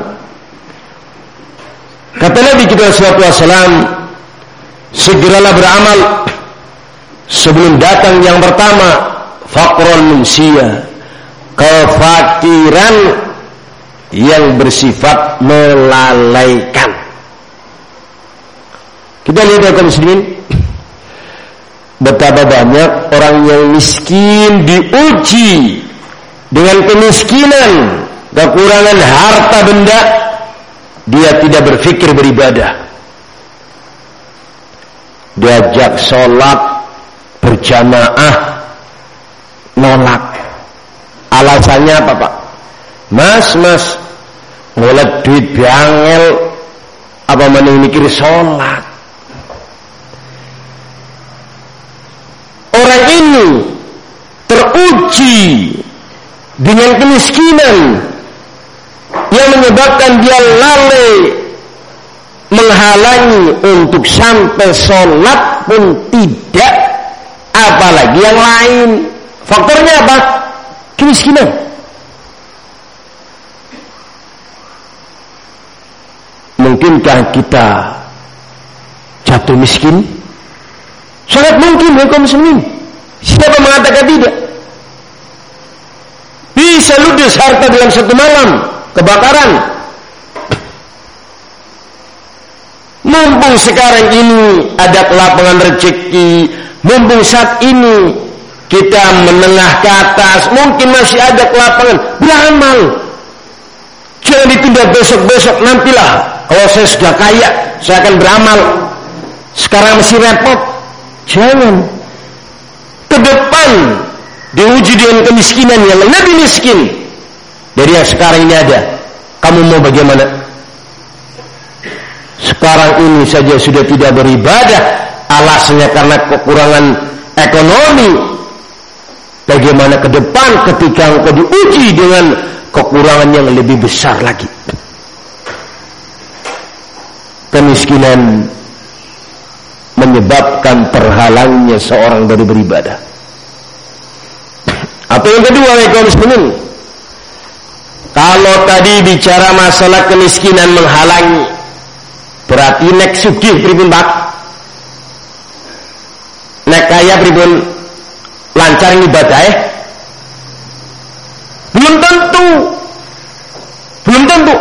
Kata Nabi kita shallallahu alaihi wasallam, segeralah beramal sebelum datang yang pertama, faqrul munsiya, kefakiran yang bersifat melalaikan. Kita lihat kaum muslimin, betapa banyak orang yang miskin diuji dengan kemiskinan, kekurangan harta benda, dia tidak berpikir beribadah. Diajak sholat berjamaah, nolak. Alasannya apa, Pak? Mas, mas, ngolet duit biangel, apa mana mikir sholat? Orang ini teruji dengan kemiskinan yang menyebabkan dia lalai, menghalangi untuk sampai sholat pun tidak, apalagi yang lain. Faktornya apa? Kemiskinan. Mungkinkah kita jatuh miskin? Sangat mungkin ya kaum muslimin. Siapa mengatakan tidak? Bisa ludes harta dalam satu malam, kebakaran. Mumpung sekarang ini ada lapangan rezeki, mumpung saat ini kita menengah ke atas, mungkin masih ada kelapangan, beramal. Jangan ditunda besok-besok, nantilah kalau saya sudah kaya, saya akan beramal. Sekarang masih repot. Jangan. Ke depan diuji dengan kemiskinan yang lebih miskin dari yang sekarang ini ada. Kamu mau bagaimana? Sekarang ini saja sudah tidak beribadah, alasannya karena kekurangan ekonomi. Bagaimana ke depan ketika engkau diuji dengan kekurangan yang lebih besar lagi? Kemiskinan menyebabkan terhalangnya seorang dari beribadah. Atau yang kedua, kaum muslimin, kalau tadi bicara masalah kemiskinan menghalangi, berarti nek sugih pripun Pak? Nek kaya pripun lancar ibadah eh? Belum tentu. Belum tentu.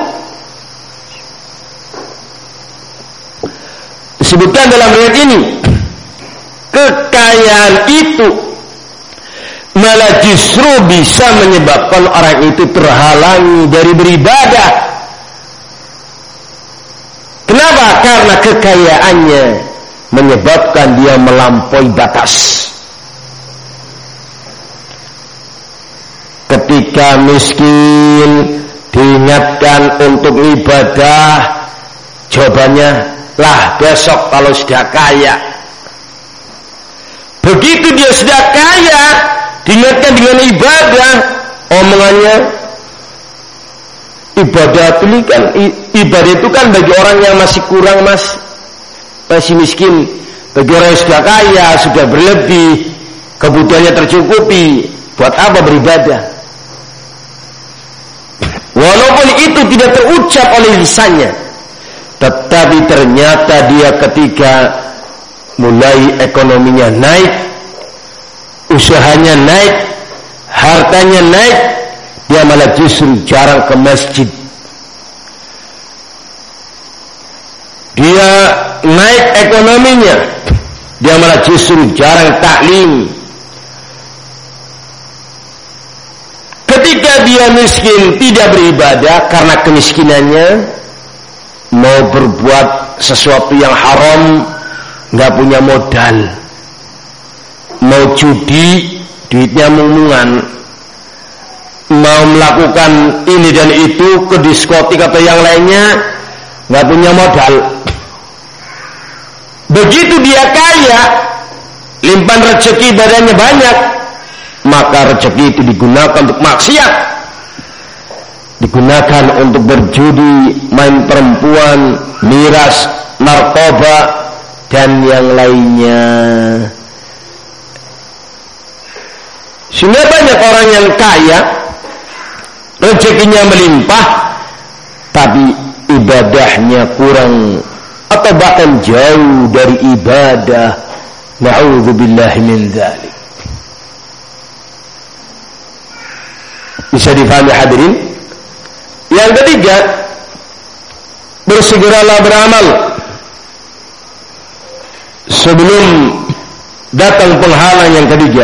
Disebutkan dalam riwayat ini, kekayaan itu malah justru bisa menyebabkan orang itu terhalangi dari beribadah. Kenapa? Karena kekayaannya menyebabkan dia melampaui batas. Ketika miskin diingatkan untuk ibadah, jawabannya, lah besok kalau sudah kaya. Begitu dia sudah kaya, diingatkan dengan ibadah, omongannya, ibadah itu kan, ibadah itu kan bagi orang yang masih kurang, mas, masih miskin. Bagi orang yang sudah kaya, sudah berlebih, kebutuhannya tercukupi, buat apa beribadah? Walaupun itu tidak terucap oleh lisannya, tetapi ternyata dia ketika mulai ekonominya naik, usahanya naik, hartanya naik, dia malah justru jarang ke masjid. Dia naik ekonominya, dia malah justru jarang taklim. Ketika dia miskin, tidak beribadah karena kemiskinannya, mau berbuat sesuatu yang haram, nggak punya modal, mau judi, duitnya mungmungan, mau melakukan ini dan itu ke diskotik atau yang lainnya, nggak punya modal. Begitu dia kaya, limpahan rezeki badannya banyak, maka rezeki itu digunakan untuk maksiat, digunakan untuk berjudi, main perempuan, miras, narkoba, dan yang lainnya. Sehingga banyak orang yang kaya, rezekinya melimpah, tapi ibadahnya kurang atau bahkan jauh dari ibadah. Na'udzubillahi min dzalik. Bisa difahami hadirin? Yang ketiga, bersegeralah beramal sebelum datang penghalang yang ketiga,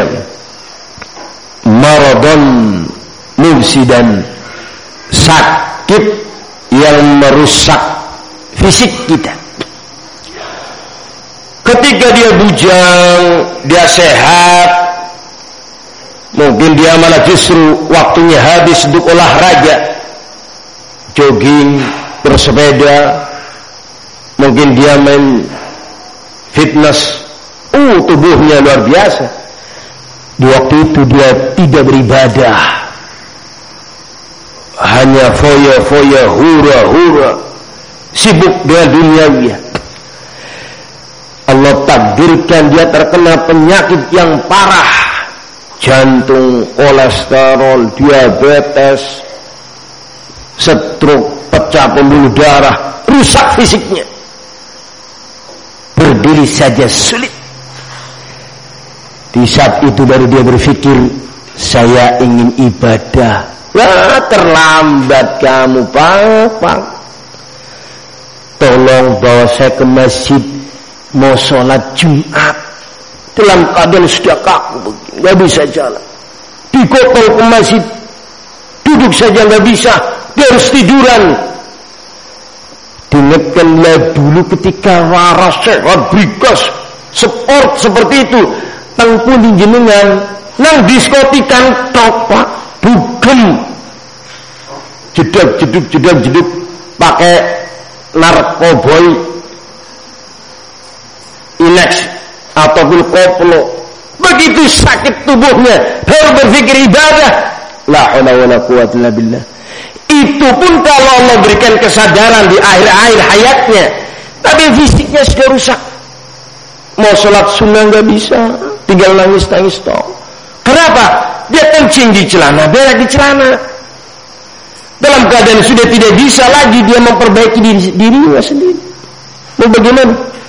maradon mufsidan, sakit yang merusak fisik kita. Ketika dia bujang, dia sehat, mungkin dia malah justru waktunya habis untuk olahraga, jogging, bersepeda, mungkin dia main fitness, uh tubuhnya luar biasa. Di waktu itu dia tidak beribadah, hanya foya-foya, hura-hura, sibuk dengan duniawi. Allah takdirkan dia terkena penyakit yang parah, jantung, kolesterol, diabetes, stroke, pecah pembuluh darah, rusak fisiknya. Berdiri saja sulit. Di saat itu baru dia berpikir, saya ingin ibadah. Wah, terlambat kamu, Pak. Tolong bawa saya ke masjid, mau sholat Jumat. Dalam keadaan sudah kaku, nggak bisa jalan. Digotong ke masjid, duduk saja nggak bisa, dia harus tiduran. Diingatkanlah dulu ketika waras, sehat, brigas, sport seperti itu, tangkuni jenengan, nang diskotikan topak, dugem, jeduk, jeduk, jeduk, jeduk, pakai narkoboy, Inex ataupun koplo. Begitu sakit tubuhnya, baru berpikir ibadah. La haula wala quwwata illa billah. Itu pun kalau Allah berikan kesadaran di akhir-akhir hayatnya, tapi fisiknya sudah rusak. Mau sholat sunnah nggak bisa, tinggal nangis-nangis toh. Kenapa? Dia kencing di celana, berak di celana. Dalam keadaan sudah tidak bisa lagi dia memperbaiki diri, dirinya sendiri. Mau bagaimana?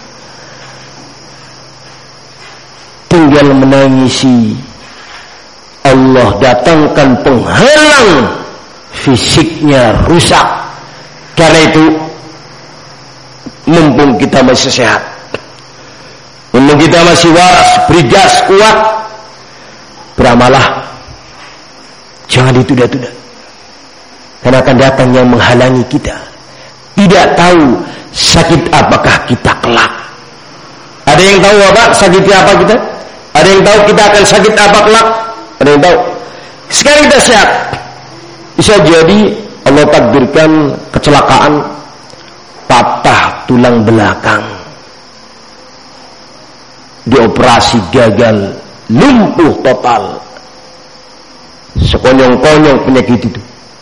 Tinggal menangisi. Allah datangkan penghalang, fisiknya rusak. Karena itu mumpung kita masih sehat, Umum kita masih waras, berigas, kuat, beramalah. Jangan ditunda-tunda. Karena akan datang yang menghalangi kita. Tidak tahu sakit apakah kita kelak. Ada yang tahu apa sakitnya apa kita? Ada yang tahu kita akan sakit apa kelak? Ada yang tahu? Sekarang kita sehat. Bisa jadi Allah takdirkan kecelakaan, patah tulang belakang, dioperasi gagal, lumpuh total. Sekonyong-konyong penyakit itu.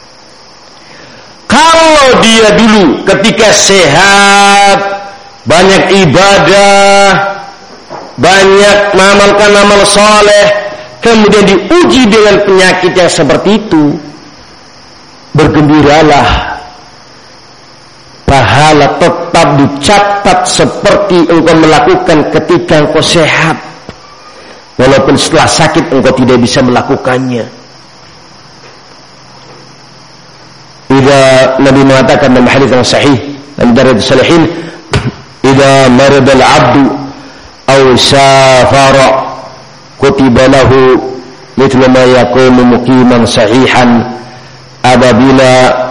Kalau dia dulu ketika sehat, banyak ibadah, banyak mengamalkan amal soleh, kemudian diuji dengan penyakit yang seperti itu, bergembiralah, pahala tetap dicatat seperti engkau melakukan ketika engkau sehat, walaupun setelah sakit engkau tidak bisa melakukannya. Idza Nabi mengatakan dalam hadis yang sahih dalam Riyadhus Shalihin, idza marida al-'abdu aw safara kutiba lahu mithlu ma yaqumu muqiman sahihan. Apabila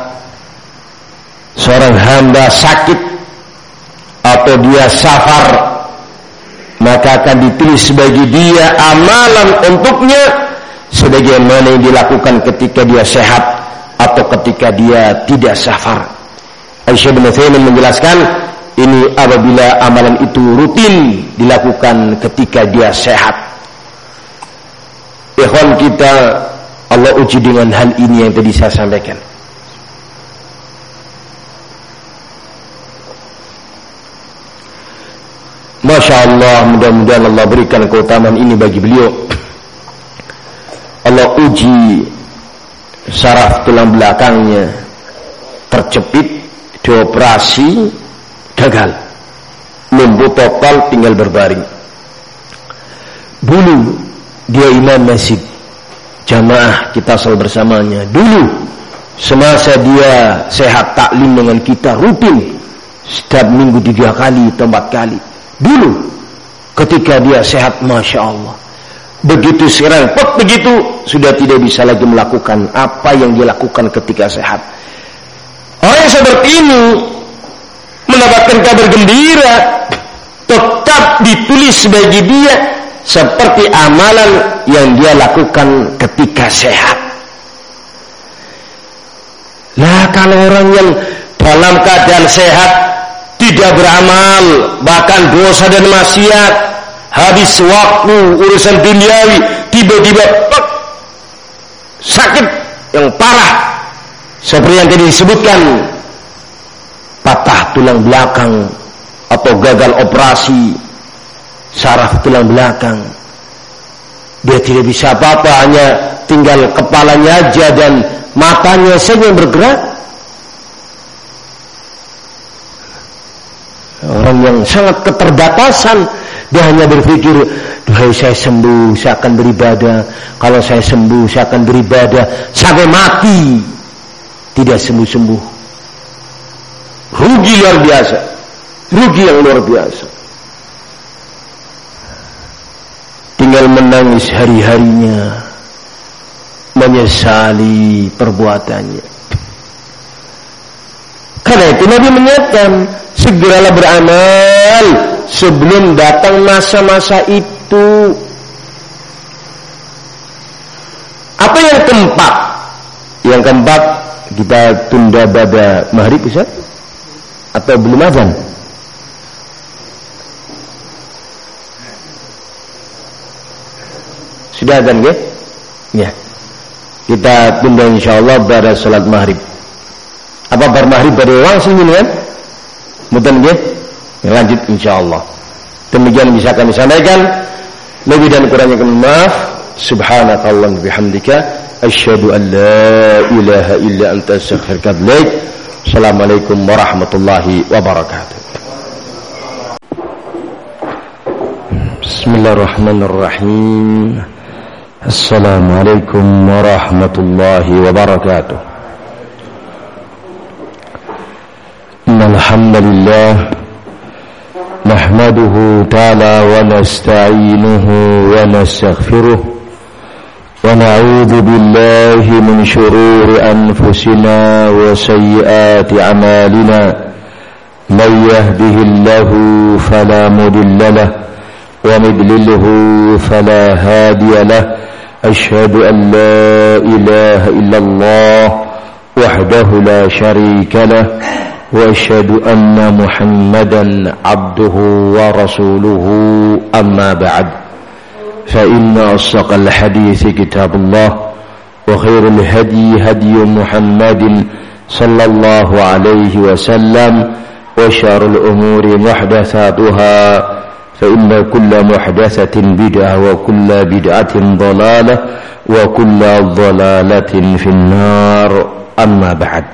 seorang hamba sakit atau dia safar, maka akan ditulis bagi dia amalan untuknya sebagaimana yang dilakukan ketika dia sehat atau ketika dia tidak safar. Aisyah bin Utsaimin menjelaskan, ini apabila amalan itu rutin dilakukan ketika dia sehat. Ikhwan kita, Allah uji dengan hal ini yang tadi saya sampaikan. Masya Allah, mudah-mudahan Allah berikan keutamaan ini bagi beliau. Allah uji saraf tulang belakangnya terjepit, dioperasi, gagal, lumpuh total, tinggal berbaring. Dulu dia imam masjid, jamaah kita selalu bersamanya. Dulu semasa dia sehat taklim dengan kita rutin setiap minggu tiga kali atau empat kali. Dulu ketika dia sehat, Masya Allah. Begitu sekarang, begitu sudah tidak bisa lagi melakukan apa yang dia lakukan ketika sehat. Orang yang seperti ini mendapatkan kabar gembira, tetap ditulis bagi dia seperti amalan yang dia lakukan ketika sehat. Lah kalau orang yang dalam keadaan sehat tidak beramal, bahkan dosa dan maksiat, habis waktu urusan duniawi, tiba-tiba pek, sakit yang parah seperti yang tadi disebutkan, patah tulang belakang atau gagal operasi saraf tulang belakang, dia tidak bisa apa-apa, hanya tinggal kepalanya aja dan matanya saja yang bergerak. Orang yang sangat keterbatasan, dia hanya berpikir, duhai saya sembuh, saya akan beribadah. Kalau saya sembuh, saya akan beribadah sampai mati, tidak sembuh-sembuh. Rugi luar biasa, rugi yang luar biasa. Tinggal menangis hari-harinya, menyesali perbuatannya. Karena itu Nabi mengingatkan, segeralah beramal sebelum datang masa-masa itu. Apa yang keempat? Yang keempat kita tunda pada maghrib, Ustaz? Atau belum azan? Sudah azan, ya? Ya. Kita tunda insyaallah pada salat maghrib. Apa bar maghrib pada langsung ini kan? Mudah nggih? Lanjut insyaallah. Demikian bisa kami sampaikan. Lebih dan kurangnya kami maaf. Subhanakallahumma bihamdika asyhadu an la ilaha illa anta astaghfiruka wa atubu ilaik. Assalamualaikum warahmatullahi wabarakatuh. Bismillahirrahmanirrahim. Assalamualaikum warahmatullahi wabarakatuh. Innal hamdalillah نحمده تعالى ونستعينه ونستغفره ونعوذ بالله من شرور أنفسنا وسيئات أعمالنا من يهده الله فلا مضل له ومن يضلله فلا هادي له أشهد أن لا إله إلا الله وحده لا شريك له وأشهد أن محمدا عبده ورسوله أما بعد فإن أصدق الحديث كتاب الله وخير الهدي هدي محمد صلى الله عليه وسلم وشر الأمور محدثاتها فإن كل محدثة بدعة وكل بدعة ضلالة وكل ضلالة في النار أما بعد.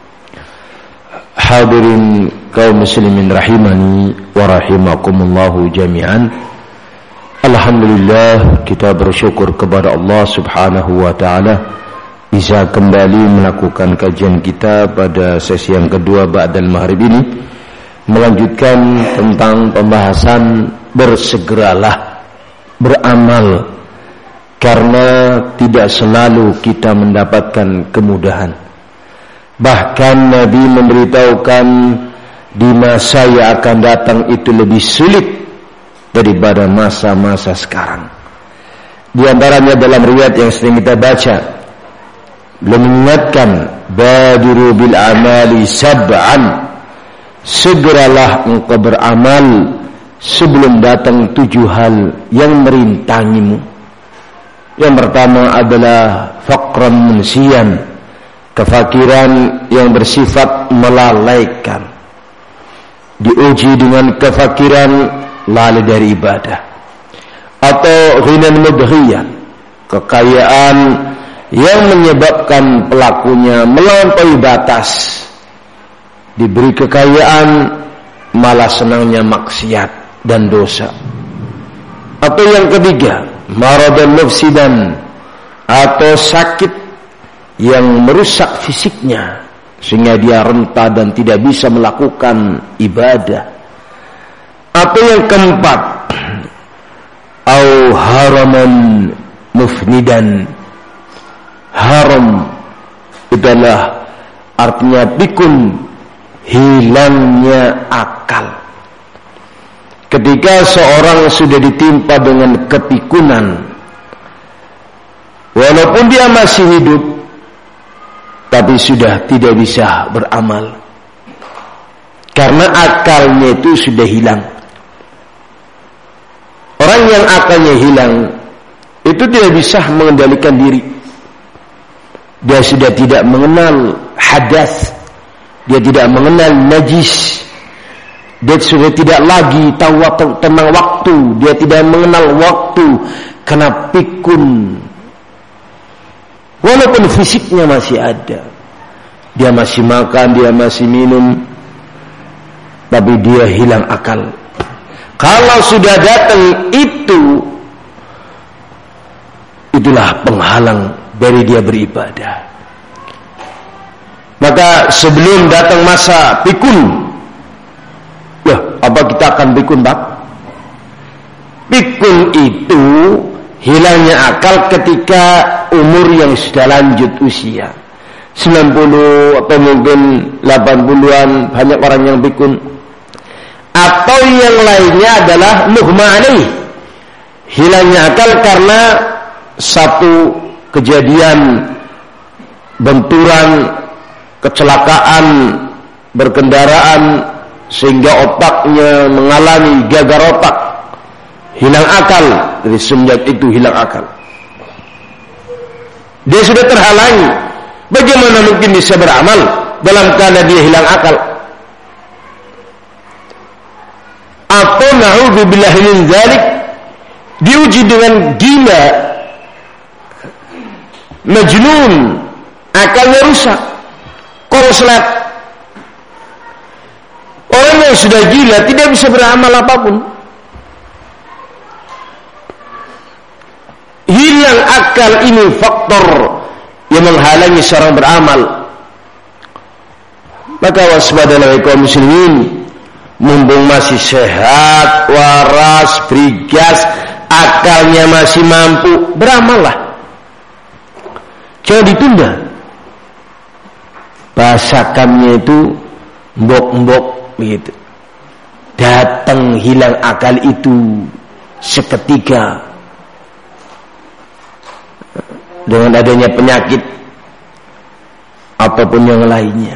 Hadirin kaum muslimin rahimani wa rahimakumullahu jami'an. Alhamdulillah, kita bersyukur kepada Allah Subhanahu wa taala bisa kembali melakukan kajian kita pada sesi yang kedua ba'dal maghrib ini, melanjutkan tentang pembahasan bersegeralah beramal karena tidak selalu kita mendapatkan kemudahan. Bahkan Nabi memberitahukan di masa yang akan datang itu lebih sulit daripada masa-masa sekarang. Di antaranya dalam riwayat yang sering kita baca, beliau mengingatkan, badiru bil amali sab'an, segeralah engkau beramal sebelum datang tujuh hal yang merintangimu. Yang pertama adalah faqran munsiyan, kefakiran yang bersifat melalaikan. Diuji dengan kefakiran lalai dari ibadah. Atau ghinan mudghiyan, kekayaan yang menyebabkan pelakunya melampaui batas. Diberi kekayaan malah senangnya maksiat dan dosa. Atau yang ketiga, maradan mufsidan, atau sakit yang merusak fisiknya sehingga dia renta dan tidak bisa melakukan ibadah. Atau yang keempat, au haraman mufnidan, haram itu adalah artinya pikun, hilangnya akal. Ketika seorang sudah ditimpa dengan kepikunan, walaupun dia masih hidup, tapi sudah tidak bisa beramal karena akalnya itu sudah hilang. Orang yang akalnya hilang itu tidak bisa mengendalikan diri. Dia sudah tidak mengenal hadas, dia tidak mengenal najis, dia sudah tidak lagi tahu tentang waktu, dia tidak mengenal waktu karena pikun. Walaupun fisiknya masih ada, dia masih makan, dia masih minum, tapi dia hilang akal. Kalau sudah datang itu, itulah penghalang dari dia beribadah. Maka sebelum datang masa pikun, ya apa kita akan pikun, Pak? Pikun itu hilangnya akal ketika umur yang sudah lanjut usia sembilan puluh atau mungkin delapan puluhan, banyak orang yang pikun. Atau yang lainnya adalah mughma alaih, hilangnya akal karena satu kejadian benturan, kecelakaan berkendaraan sehingga otaknya mengalami gagal otak, hilang akal. Dari semenjak itu hilang akal, dia sudah terhalangi. Bagaimana mungkin bisa beramal dalam keadaan dia hilang akal? Atau na'udzubillahi min dzalik, diuji dengan gila, majnun, akalnya rusak, konslet. Orang yang sudah gila tidak bisa beramal apapun. Hilang akal ini faktor yang menghalangi seorang beramal. Maka waspadalah kaum muslimin, mumpung masih sehat, waras, brigas, akalnya masih mampu, beramallah. Jangan ditunda. Bahasakannya itu mbok-mbok begitu. Datang hilang akal itu seketika dengan adanya penyakit ataupun yang lainnya.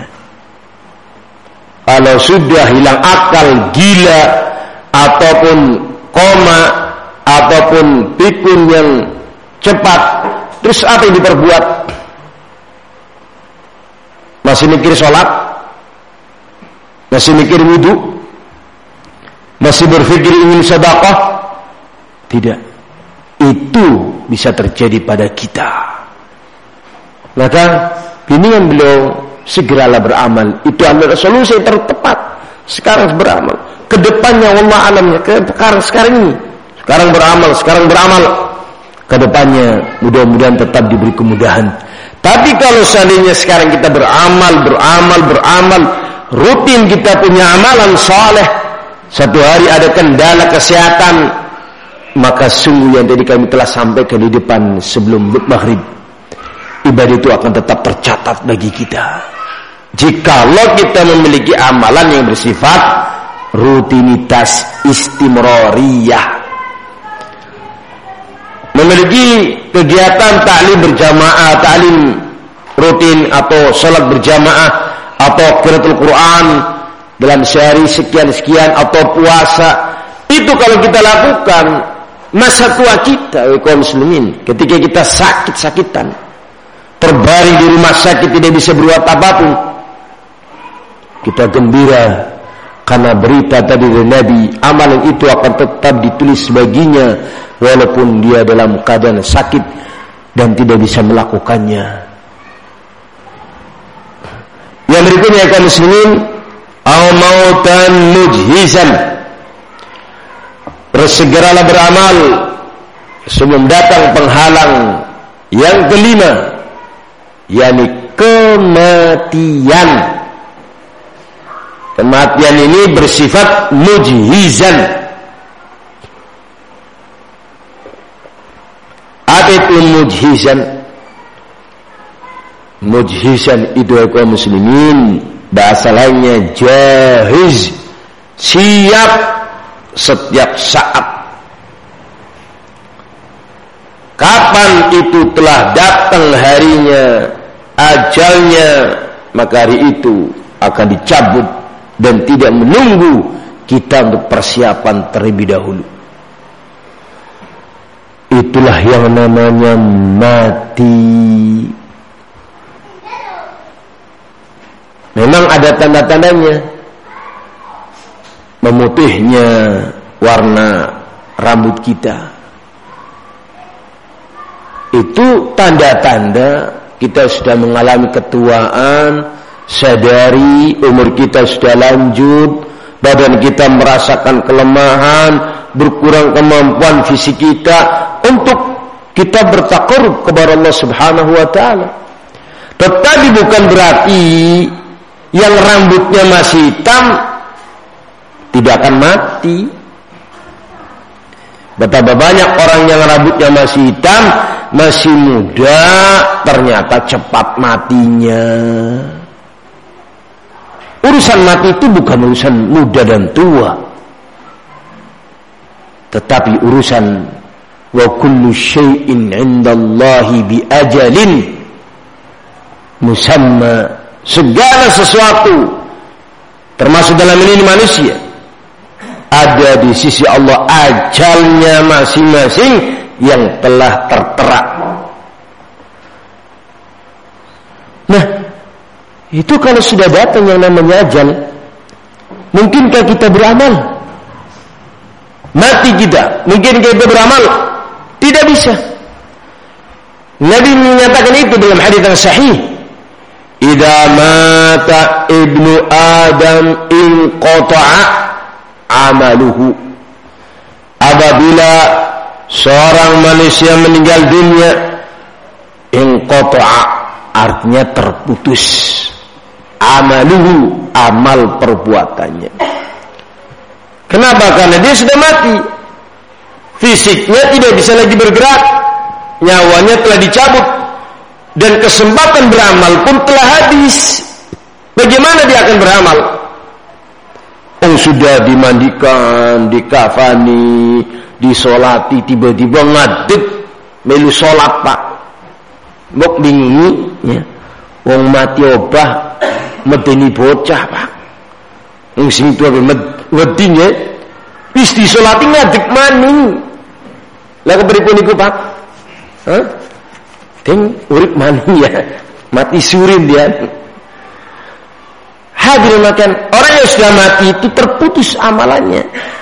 Kalau sudah hilang akal, gila ataupun koma ataupun pikun yang cepat, terus apa yang diperbuat? Masih mikir sholat? Masih mikir wudu? Masih berpikir ingin sedekah? Tidak. Itu bisa terjadi pada kita. Maka bimbingan beliau, segeralah beramal. Itu adalah solusi yang tertepat. Sekarang beramal. Kedepannya wallah alamnya. Sekarang sekarang ini. Sekarang beramal, sekarang beramal. Kedepannya mudah-mudahan tetap diberi kemudahan. Tapi kalau seandainya sekarang kita beramal, beramal, beramal, rutin kita punya amalan saleh, satu hari ada kendala kesehatan, maka sungguh yang tadi kami telah sampaikan di depan sebelum maghrib, ibadah itu akan tetap tercatat bagi kita. Jikalau kita memiliki amalan yang bersifat rutinitas istimroriyah, memiliki kegiatan taklim berjamaah, taklim rutin atau salat berjamaah atau qiraatul Quran dalam sehari sekian-sekian atau puasa, itu kalau kita lakukan masa tua kita, kaum muslimin, ketika kita sakit-sakitan, terbaring di rumah sakit tidak bisa berbuat apapun, kita gembira karena berita tadi dari Nabi, amalan itu akan tetap ditulis baginya walaupun dia dalam keadaan sakit dan tidak bisa melakukannya. Yang berikutnya kaum muslimin, au mautan mujhizan, bersegeralah beramal sebelum datang penghalang. Yang kelima, yakni kematian. Kematian ini bersifat mujhizan. Apa itu mujhizan? Mujhizan itu kaum muslimin, bahasa lainnya jahiz, siap setiap saat. Kapan itu telah datang harinya, ajalnya, maka hari itu akan dicabut dan tidak menunggu kita untuk persiapan terlebih dahulu. Itulah yang namanya mati. Memang ada tanda-tandanya. Memutihnya warna rambut kita. Itu tanda-tanda kita sudah mengalami ketuaan, sadari umur kita sudah lanjut, badan kita merasakan kelemahan, berkurang kemampuan fisik kita untuk kita bertaqarrub kepada Allah Subhanahu wa taala. Tetapi bukan berarti yang rambutnya masih hitam tidak akan mati. Betapa banyak orang yang rambutnya masih hitam, masih muda, ternyata cepat matinya. Urusan mati itu bukan urusan muda dan tua, tetapi urusan wa kullu syai'in 'indallahi bi ajalin musamma. Segala sesuatu termasuk dalam ini manusia ada di sisi Allah ajalnya masing-masing yang telah tertera. Nah, itu kalau sudah datang yang namanya ajal, mungkinkah kita beramal? Mati kita, mungkinkah kita beramal? Tidak bisa. Nabi menyatakan itu dalam hadis yang sahih. Idza mata ibnu Adam inqata'a amaluhu. Apabila seorang manusia meninggal dunia, inqata'a artinya terputus amaluhu, amal perbuatannya. Kenapa? Karena dia sudah mati. Fisiknya tidak bisa lagi bergerak, nyawanya telah dicabut, dan kesempatan beramal pun telah habis. Bagaimana dia akan beramal? Yang sudah dimandikan, dikafani, disolati, tiba-tiba ngadeg melu solat pak. Mbok bingungi ya. Wong mati obah medeni bocah pak. Wong sing tuwa wedi ya. Wis disolati ngadeg maning. Lah kepripun iku pak? Hah? Ting urip maning ya. Mati surin dia. Hadirin makan, orang yang sudah mati itu terputus amalannya.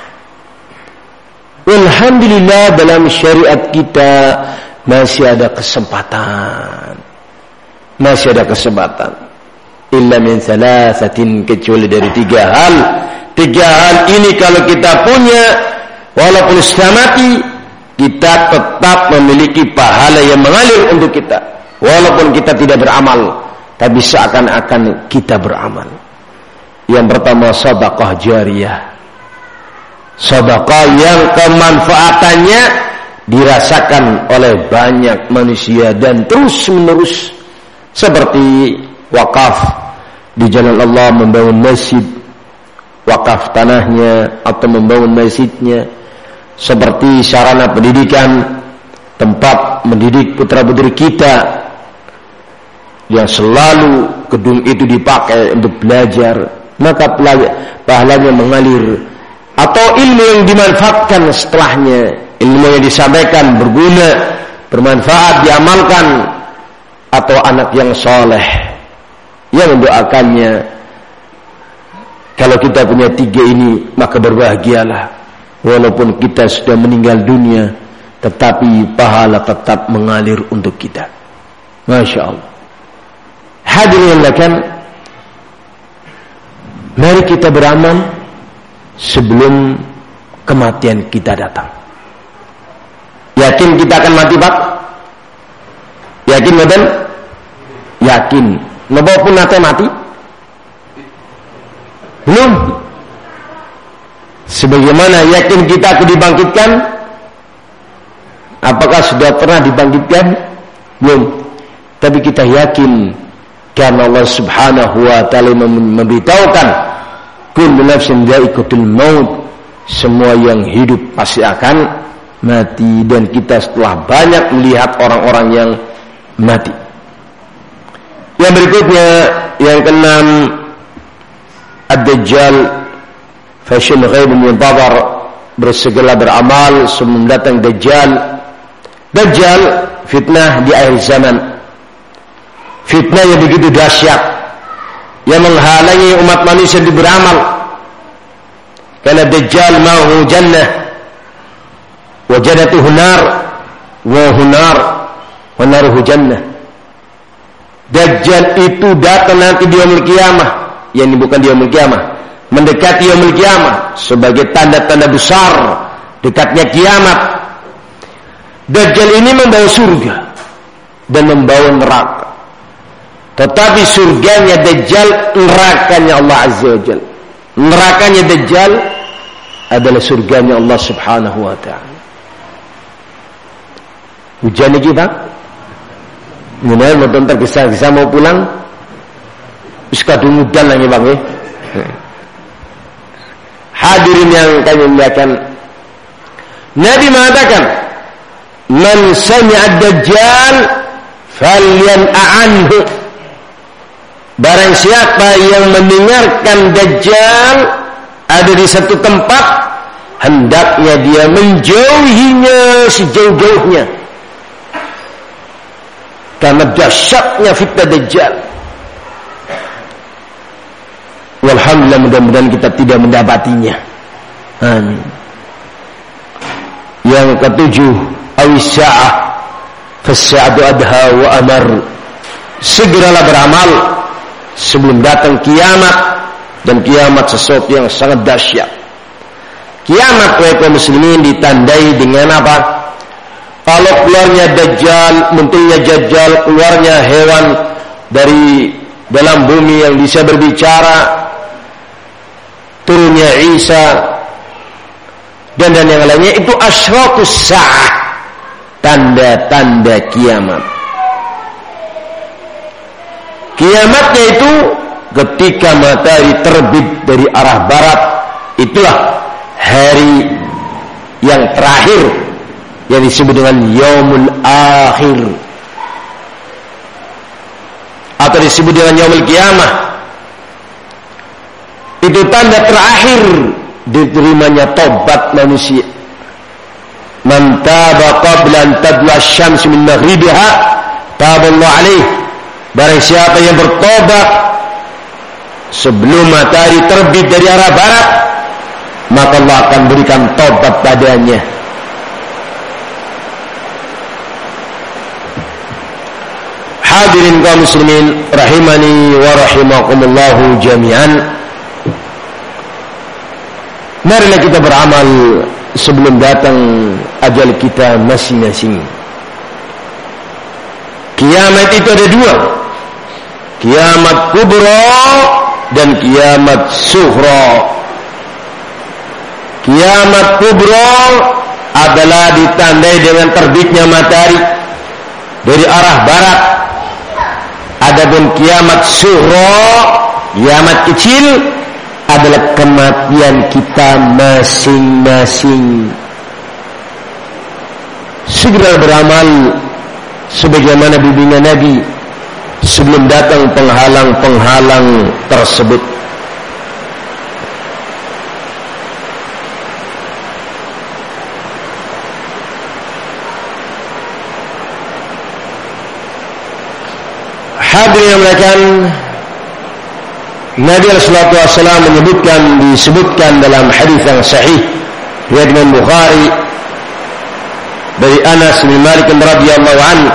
Alhamdulillah dalam syariat kita masih ada kesempatan. Masih ada kesempatan. Illa min thalathatin, kecuali dari tiga hal. Tiga hal ini kalau kita punya, walaupun sudah mati, kita tetap memiliki pahala yang mengalir untuk kita. Walaupun kita tidak beramal, tapi seakan-akan kita beramal. Yang pertama, sedekah jariyah. Sedekah yang kemanfaatannya dirasakan oleh banyak manusia dan terus menerus, seperti wakaf di jalan Allah, membangun masjid, wakaf tanahnya atau membangun masjidnya, seperti sarana pendidikan, tempat mendidik putra-putri kita yang selalu gedung itu dipakai untuk belajar, maka pahalanya mengalir. Atau ilmu yang dimanfaatkan setelahnya, ilmu yang disampaikan berguna, bermanfaat, diamalkan. Atau anak yang soleh yang mendoakannya. Kalau kita punya tiga ini, maka berbahagialah. Walaupun kita sudah meninggal dunia, tetapi pahala tetap mengalir untuk kita. Masya Allah. Hadirin lakan, mari kita beramal sebelum kematian kita datang. Yakin kita akan mati pak? Yakin betul? Yakin. Napa pun nate mati? Belum. Sebagaimana yakin kita akan dibangkitkan? Apakah sudah pernah dibangkitkan? Belum. Tapi kita yakin karena Allah Subhanahu wa taala memberitahukan kullu nafsin dha'iqatul maut, semua yang hidup pasti akan mati, dan kita setelah banyak melihat orang-orang yang mati. Yang berikutnya, yang keenam, Ad-Dajjal fashion ghaibun muntazar, bersegera beramal sebelum datang Dajjal. Dajjal fitnah di akhir zaman, fitnah yang begitu dahsyat yang menghalangi umat manusia untuk beramal. Karena Dajjal ma'hu jannah wa jannatuhu nar wa hunar wa naruhu jannah. Dajjal itu datang nanti di yaumul qiyamah, yang ini bukan di yaumul qiyamah, mendekati yaumul qiyamah, sebagai tanda-tanda besar dekatnya kiamat. Dajjal ini membawa surga dan membawa neraka. Tetapi surganya Dajjal, nerakanya Allah Azza wa Jalla. Nerakanya Dajjal adalah surganya Allah Subhanahu wa ta'ala. Hujan lagi Pak? Kemudian mau tonton kisah-kisah mau pulang, iskadung hujan lagi Bang ya. Hadirin yang kami muliakan, Nabi mengatakan, man sami'a Dajjal falyan'anhu. Barang siapa yang mendengarkan Dajjal ada di satu tempat, hendaknya dia menjauhinya sejauh-jauhnya, karena dahsyatnya fitnah Dajjal. Walhamdulillah, mudah-mudahan kita tidak mendapatinya. Amin. Yang ketujuh, awisa'ah fasa'adu adha wa amar. Segeralah beramal sebelum datang kiamat, dan kiamat sesuatu yang sangat dahsyat. Kiamat kaum muslimin ditandai dengan apa? Kalau keluarnya Dajjal, munculnya Dajjal, keluarnya hewan dari dalam bumi yang bisa berbicara, turunnya Isa, dan dan yang lainnya itu asyratus sa'ah, tanda-tanda kiamat. Kiamatnya itu ketika matahari terbit dari arah barat, itulah hari yang terakhir yang disebut dengan yaumul akhir atau disebut dengan yaumul qiyamah. Itu tanda terakhir diterimanya tobat manusia. Man taba qabla an tadla asy-syamsu min maghribiha taballahu alaihi. Barang siapa yang bertobat sebelum matahari terbit dari arah barat, maka Allah akan berikan tobat padanya. Hadirin kaum muslimin rahimani wa rahimakumullahu jami'an. Marilah kita beramal sebelum datang ajal kita masing-masing. Kiamat itu ada dua, kiamat kubra dan kiamat sughra. Kiamat kubra adalah ditandai dengan terbitnya matahari dari arah barat. Adapun kiamat sughra, kiamat kecil, adalah kematian kita masing-masing. Segera beramal sebagaimana bimbingan Nabi sebelum datang penghalang-penghalang tersebut. Hadirin yang muliakan, Nabi sallallahu alaihi wasallam menyebutkan, disebutkan dalam hadis yang sahih riwayat Imam Bukhari dari Anas bin Malik radhiyallahu anhu,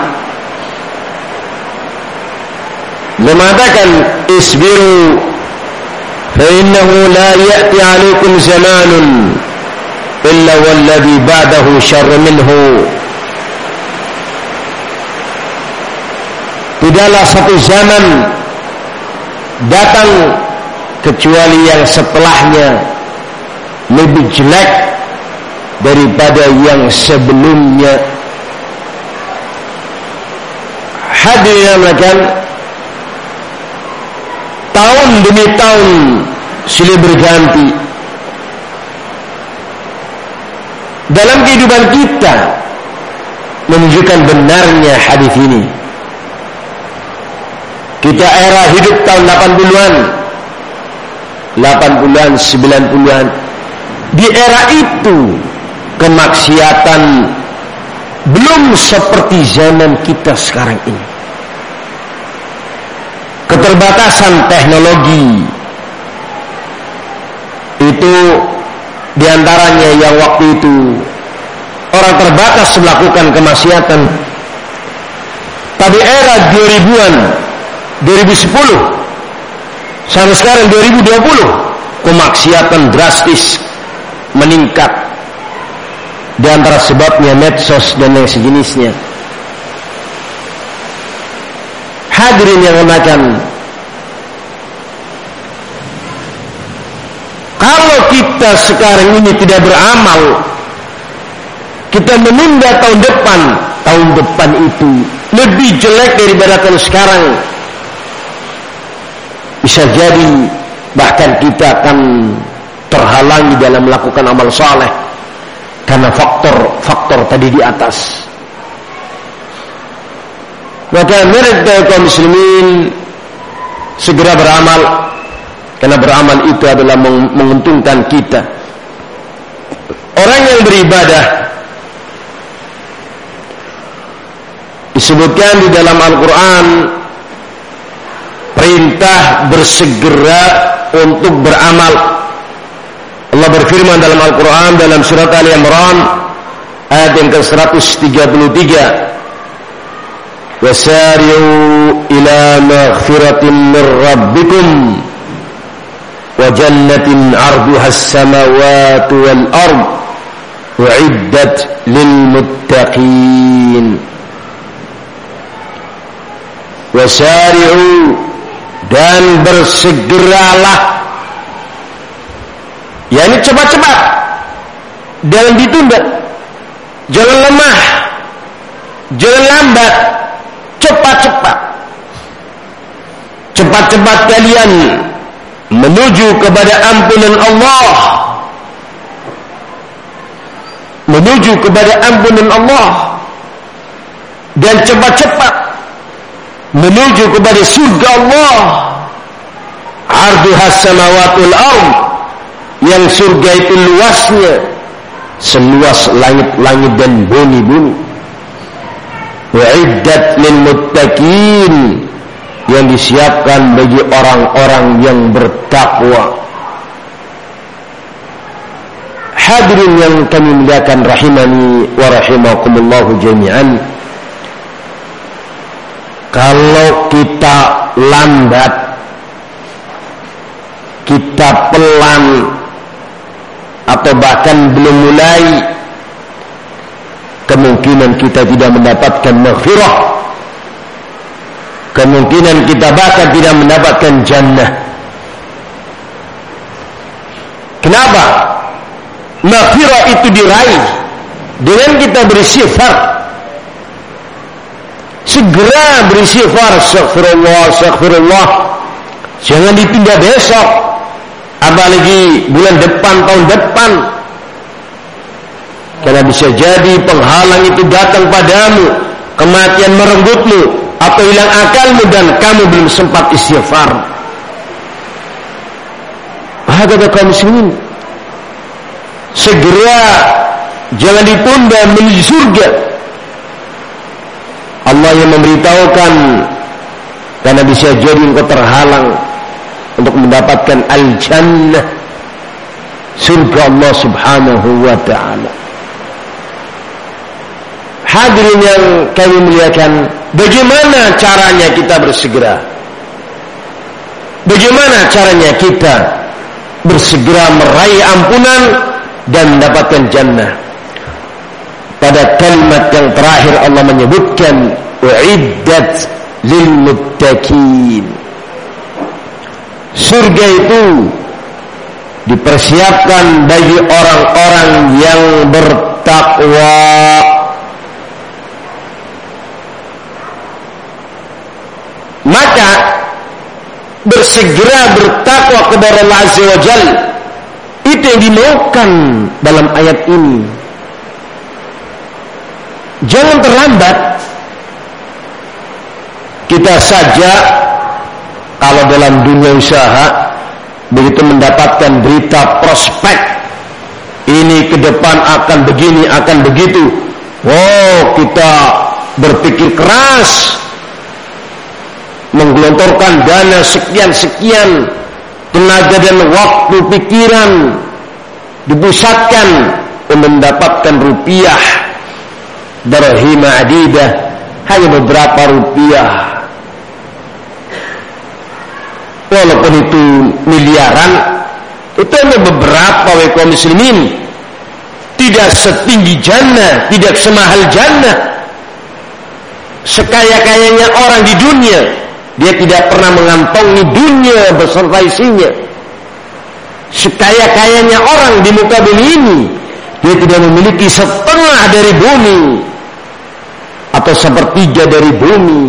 mengatakan isbiru fa innahu la ya'ti 'alaikum zamanun illa walladhi ba'dahu syarrun minhu. Tidaklah satu zaman datang kecuali yang setelahnya lebih jelek daripada yang sebelumnya. Hadirin yang tahun demi tahun silih berganti dalam kehidupan kita menunjukkan benarnya hadis ini. Kita era hidup tahun delapan puluhan, delapan puluhan, sembilan puluhan. Di era itu kemaksiatan belum seperti zaman kita sekarang ini. Keterbatasan teknologi itu diantaranya yang waktu itu orang terbatas melakukan kemaksiatan. Tapi era dua ribuan, dua ribu sepuluh sampai sekarang dua ribu dua puluh, kemaksiatan drastis meningkat. Di antara sebabnya medsos dan yang sejenisnya. Hadirin yang dimuliakan, kalau kita sekarang ini tidak beramal, kita menunda tahun depan, tahun depan itu lebih jelek daripada tahun sekarang. Bisa jadi bahkan kita akan terhalangi dalam melakukan amal saleh karena faktor-faktor tadi di atas. Maka mereka kaum muslimin segera beramal, karena beramal itu adalah menguntungkan kita. Orang yang beribadah disebutkan di dalam Al-Quran perintah bersegera untuk beramal. Allah berfirman dalam Al-Quran dalam surat Ali Imran ayat yang ke seratus tiga puluh tiga, wasari'u ila maghfiratin min rabbikum wa jannatin 'arduha as-samawati wal ard u'iddat lil muttaqin. Wasari'u, dan bersegeralah, yakni cepat-cepat Jangan ditunda, jangan lemah, jangan lambat, cepat-cepat. Cepat-cepat kalian menuju kepada ampunan Allah, menuju kepada ampunan Allah, dan cepat-cepat menuju kepada surga Allah. Arduhas samawatul ardh, yang surga itu luasnya seluas langit-langit dan bumi-bumi. Wa'iddat lil muttaqin, yang disiapkan bagi orang-orang yang bertakwa. Hadirin yang kami muliakan rahimani wa rahimakumullahu jami'an. Kalau kita lambat, kita pelan, atau bahkan belum mulai, kemungkinan kita tidak mendapatkan maghfirah, kemungkinan kita bahkan tidak mendapatkan jannah. Kenapa? Maghfirah itu diraih dengan kita beristighfar. Segera beristighfar, astaghfirullah, astaghfirullah. Jangan ditunda besok, apalagi bulan depan, tahun depan. Karena bisa jadi penghalang itu datang padamu, kematian merenggutmu, atau hilang akalmu, dan kamu belum sempat istighfar. Hakata kaum muslimin, segera, jangan ditunda menuju surga. Allah yang memberitahukan, karena bisa jadi engkau terhalang untuk mendapatkan al-jannah, surga Allah subhanahu wa ta'ala. Hadirin yang kami muliakan, bagaimana caranya kita bersegera? Bagaimana caranya kita bersegera meraih ampunan dan mendapatkan jannah? Pada kalimat yang terakhir Allah menyebutkan u'iddat lil muttaqin. Surga itu dipersiapkan bagi orang-orang yang bertakwa. Maka bersegera bertakwa kepada Allah Azza wa Jalla, itu yang dimaukan dalam ayat ini. Jangan terlambat. Kita saja kalau dalam dunia usaha, begitu mendapatkan berita prospek, ini ke depan akan begini, akan begitu, wow, kita berpikir keras, menggelontorkan dana sekian-sekian, tenaga dan waktu pikiran dipusatkan untuk mendapatkan rupiah, dirham adidah, hanya beberapa rupiah. Walaupun itu miliaran, itu hanya beberapa kaum muslimin, tidak setinggi jannah, tidak semahal jannah. Sekaya-kayanya orang di dunia, dia tidak pernah mengantongi dunia beserta isinya. Sekaya-kayanya orang di muka bumi ini, dia tidak memiliki setengah dari bumi atau sepertiga dari bumi.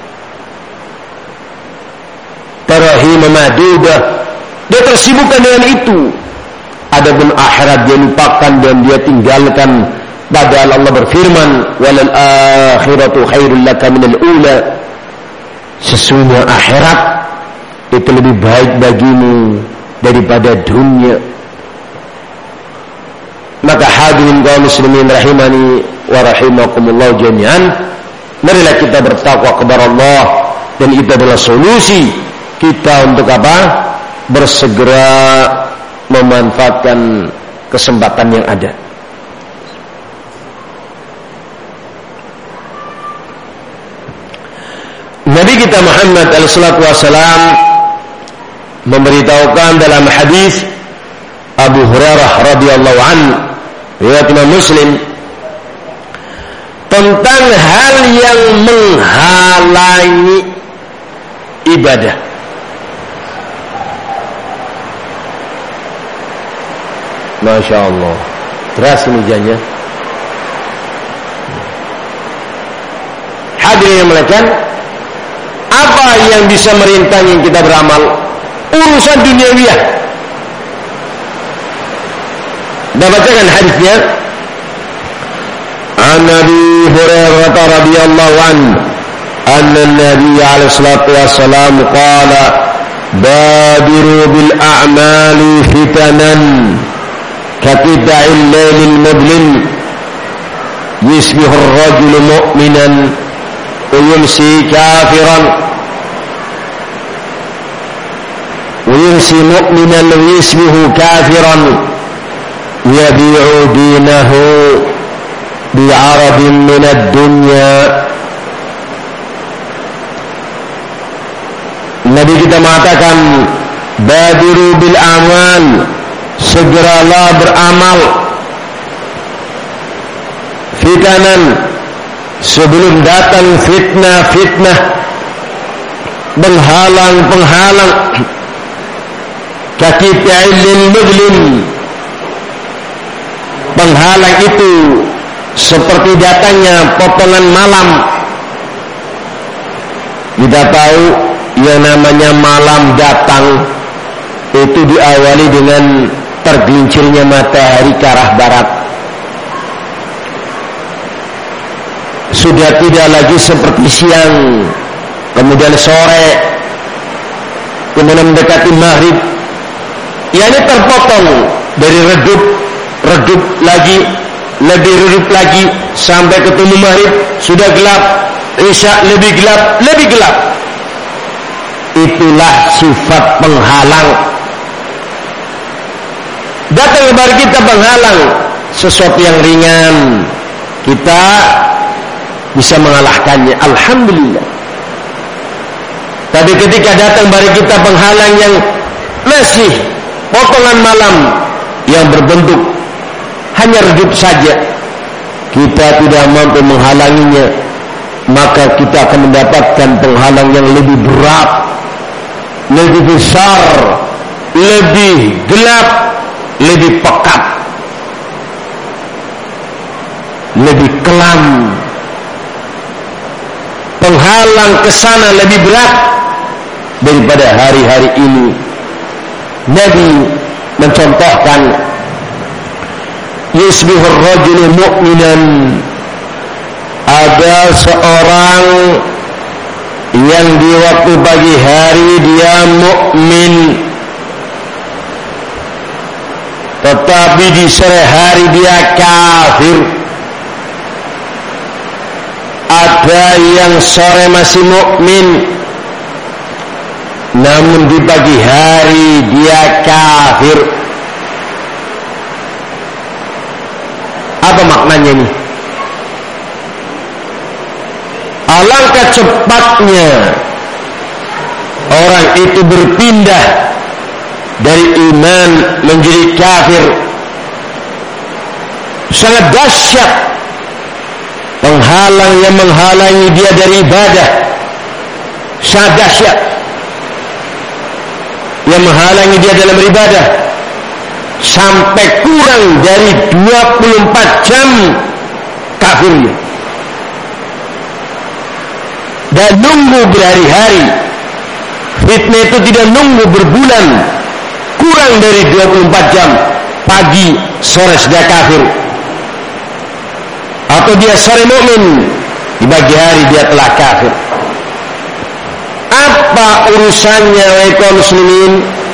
Tarahim madudah, dia tersibukkan dengan itu. Adapun akhirat dia lupakan dan dia tinggalkan. Padahal Allah berfirman, walal akhiratu khairul laka minal ula. Sesungguhnya akhirat itu lebih baik bagimu daripada dunia. Maka hadirin kaum muslimin rahimani wa rahimakumullah jami'an, marilah kita bertakwa kepada Allah, dan itu adalah solusi kita untuk apa? Bersegera memanfaatkan kesempatan yang ada. Nabi kita Muhammad alaihi salatu wasalam memberitahukan dalam hadis Abu Hurairah radhiyallahu anhu, riwayat Imam Muslim, tentang hal yang menghalangi ibadah. Masya Allah. Deras ini hujannya. Hadirin yang muliakan, apa yang bisa merintangi kita beramal? Urusan duniawiyah. Kita bacakan hadisnya. An Abi Hurairah radhiyallahu anhu, anna Nabi alaihi salatu wassalam qala, badiru bil a'mali fitanan kakida'il lailil mudlim yusbihu ar-rajulu mu'minan wa yumsi kafiran wa yumsi mu'minan wa yusbihu kafiran yabi'u dinahu bi'aradin minad dunya. Nabi kita mengatakan, badiru bil amal, segeralah beramal, fitanan, sebelum datang fitnah-fitnah, penghalang-penghalang, kakita'il mudlim. Penghalang itu seperti datangnya potongan malam. Kita tahu yang namanya malam datang itu diawali dengan tergelincirnya matahari ke arah barat. Sudah tidak lagi seperti siang, kemudian sore, kemudian mendekati maghrib. Ya, ini terpotong dari redup, redup lagi, lebih redup lagi sampai ketemu maghrib sudah gelap, isya lebih gelap, lebih gelap. Itulah sifat penghalang. Datang kepada kita penghalang sesuatu yang ringan, kita bisa mengalahkannya, alhamdulillah. Tapi ketika datang kepada kita penghalang yang masih potongan malam yang berbentuk hanya redup saja, kita tidak mampu menghalanginya, maka kita akan mendapatkan penghalang yang lebih berat, lebih besar, lebih gelap, lebih pekat, lebih kelam. Penghalang kesana lebih berat daripada hari-hari ini. Nabi mencontohkan, yusbihur rajulu mu'minan, ada seorang yang di waktu pagi hari dia mukmin, tetapi di sore hari dia kafir. Ada yang sore masih mukmin, namun di pagi hari dia kafir. Apa maknanya ini? Alangkah cepatnya orang itu berpindah dari iman menjadi kafir. Sangat dahsyat penghalang yang menghalangi dia dari ibadah. Sangat dahsyat yang menghalangi dia dalam beribadah, sampai kurang dari dua puluh empat jam kafirnya. Dan nunggu berhari-hari. Fitnah itu tidak nunggu berbulan, kurang dari dua puluh empat jam, pagi sore sudah kafir. Atau dia sore mukmin, di pagi hari dia telah kafir. Apa urusannya wahai kaum muslimin?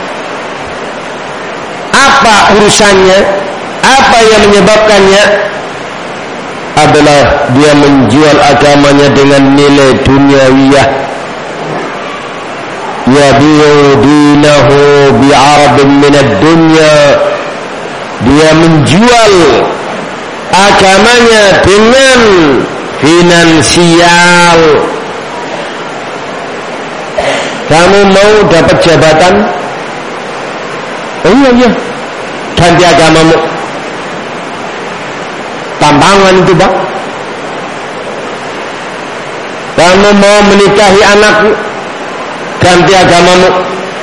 Apa urusannya? Apa yang menyebabkannya? Adalah dia menjual agamanya dengan nilai duniawiyah. Yabi'u dinahu bi'arabin minad dunya. Dia menjual agamanya dengan finansial. Kamu mau dapat jabatan? Oh iya, iya. Ganti agamamu. Tambangan itu, Pak. Kamu mau menikahi anakmu? Ganti agamamu.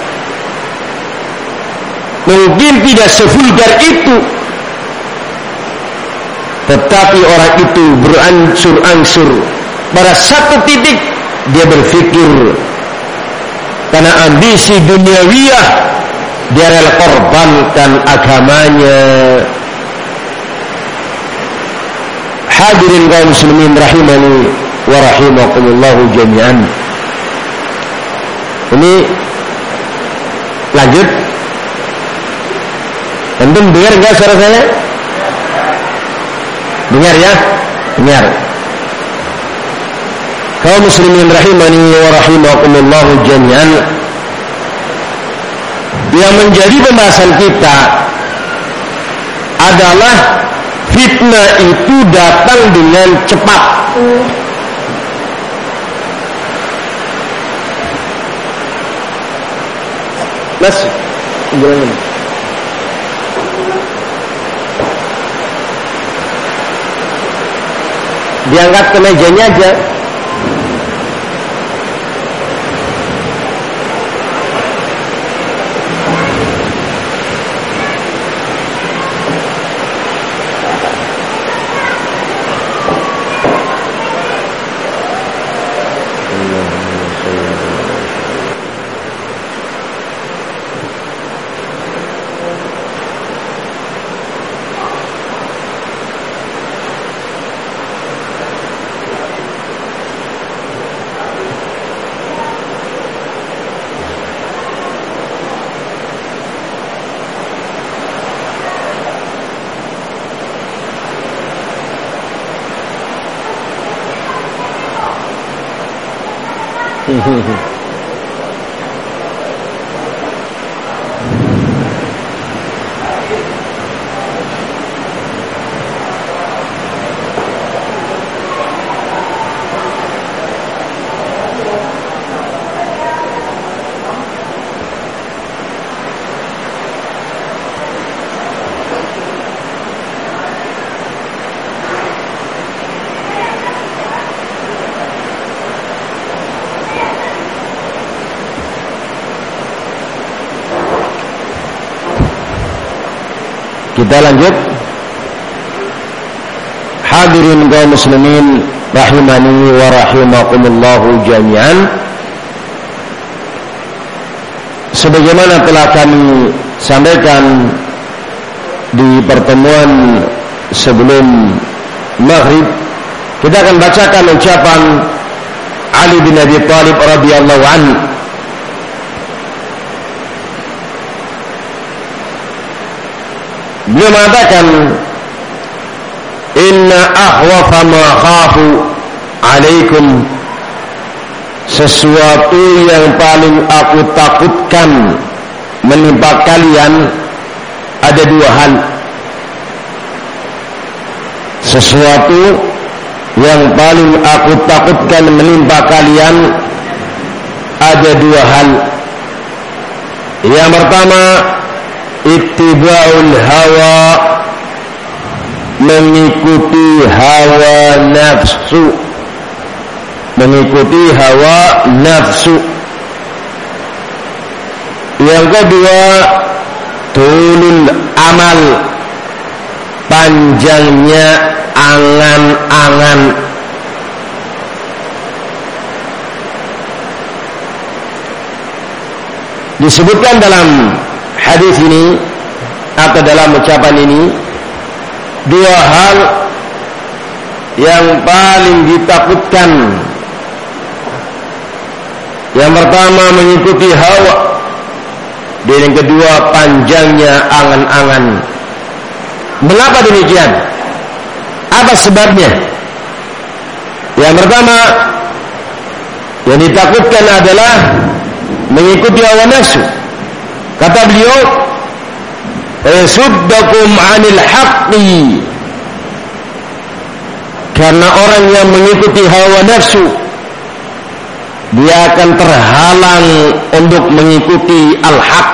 Mungkin tidak sevulgar itu, tetapi orang itu berangsur-angsur pada satu titik dia berpikir karena ambisi duniawiyah dia rela korbankan agamanya. Hadirin kaum muslimin rahimani wa rahimakumullah jami'an. Ini lanjut. Antum dengar enggak suara saya? Dengar ya? Dengar. Kaum muslimin rahimani wa rahimakumullah jami'an. Yang menjadi pembahasan kita adalah fitnah itu datang dengan cepat. Mas, gimana? Diangkat ke mejanya aja. Kita lanjut. Hadirin kaum muslimin rahimani wa rahimakumullahu jami'an. Sebagaimana telah kami sampaikan di pertemuan sebelum maghrib, kita akan bacakan ucapan Ali bin Abi Thalib radhiyallahu anhu. Beliau mengatakan, inna akhwafa ma khafu alaikum, sesuatu yang paling aku takutkan menimpa kalian ada dua hal. Sesuatu yang paling aku takutkan menimpa kalian ada dua hal. Yang pertama, ittiba'ul hawa, mengikuti hawa nafsu. Mengikuti hawa nafsu. Yang kedua, tulul amal, panjangnya angan-angan. Disebutkan dalam hadis ini atau dalam ucapan ini dua hal yang paling ditakutkan. Yang pertama mengikuti hawa, dan yang kedua panjangnya angan-angan. Mengapa demikian? Apa sebabnya? Yang pertama yang ditakutkan adalah mengikuti hawa nafsu. Kata beliau, "Yasuddakum 'anil haqqi." Karena orang yang mengikuti hawa nafsu, dia akan terhalang untuk mengikuti al-haq.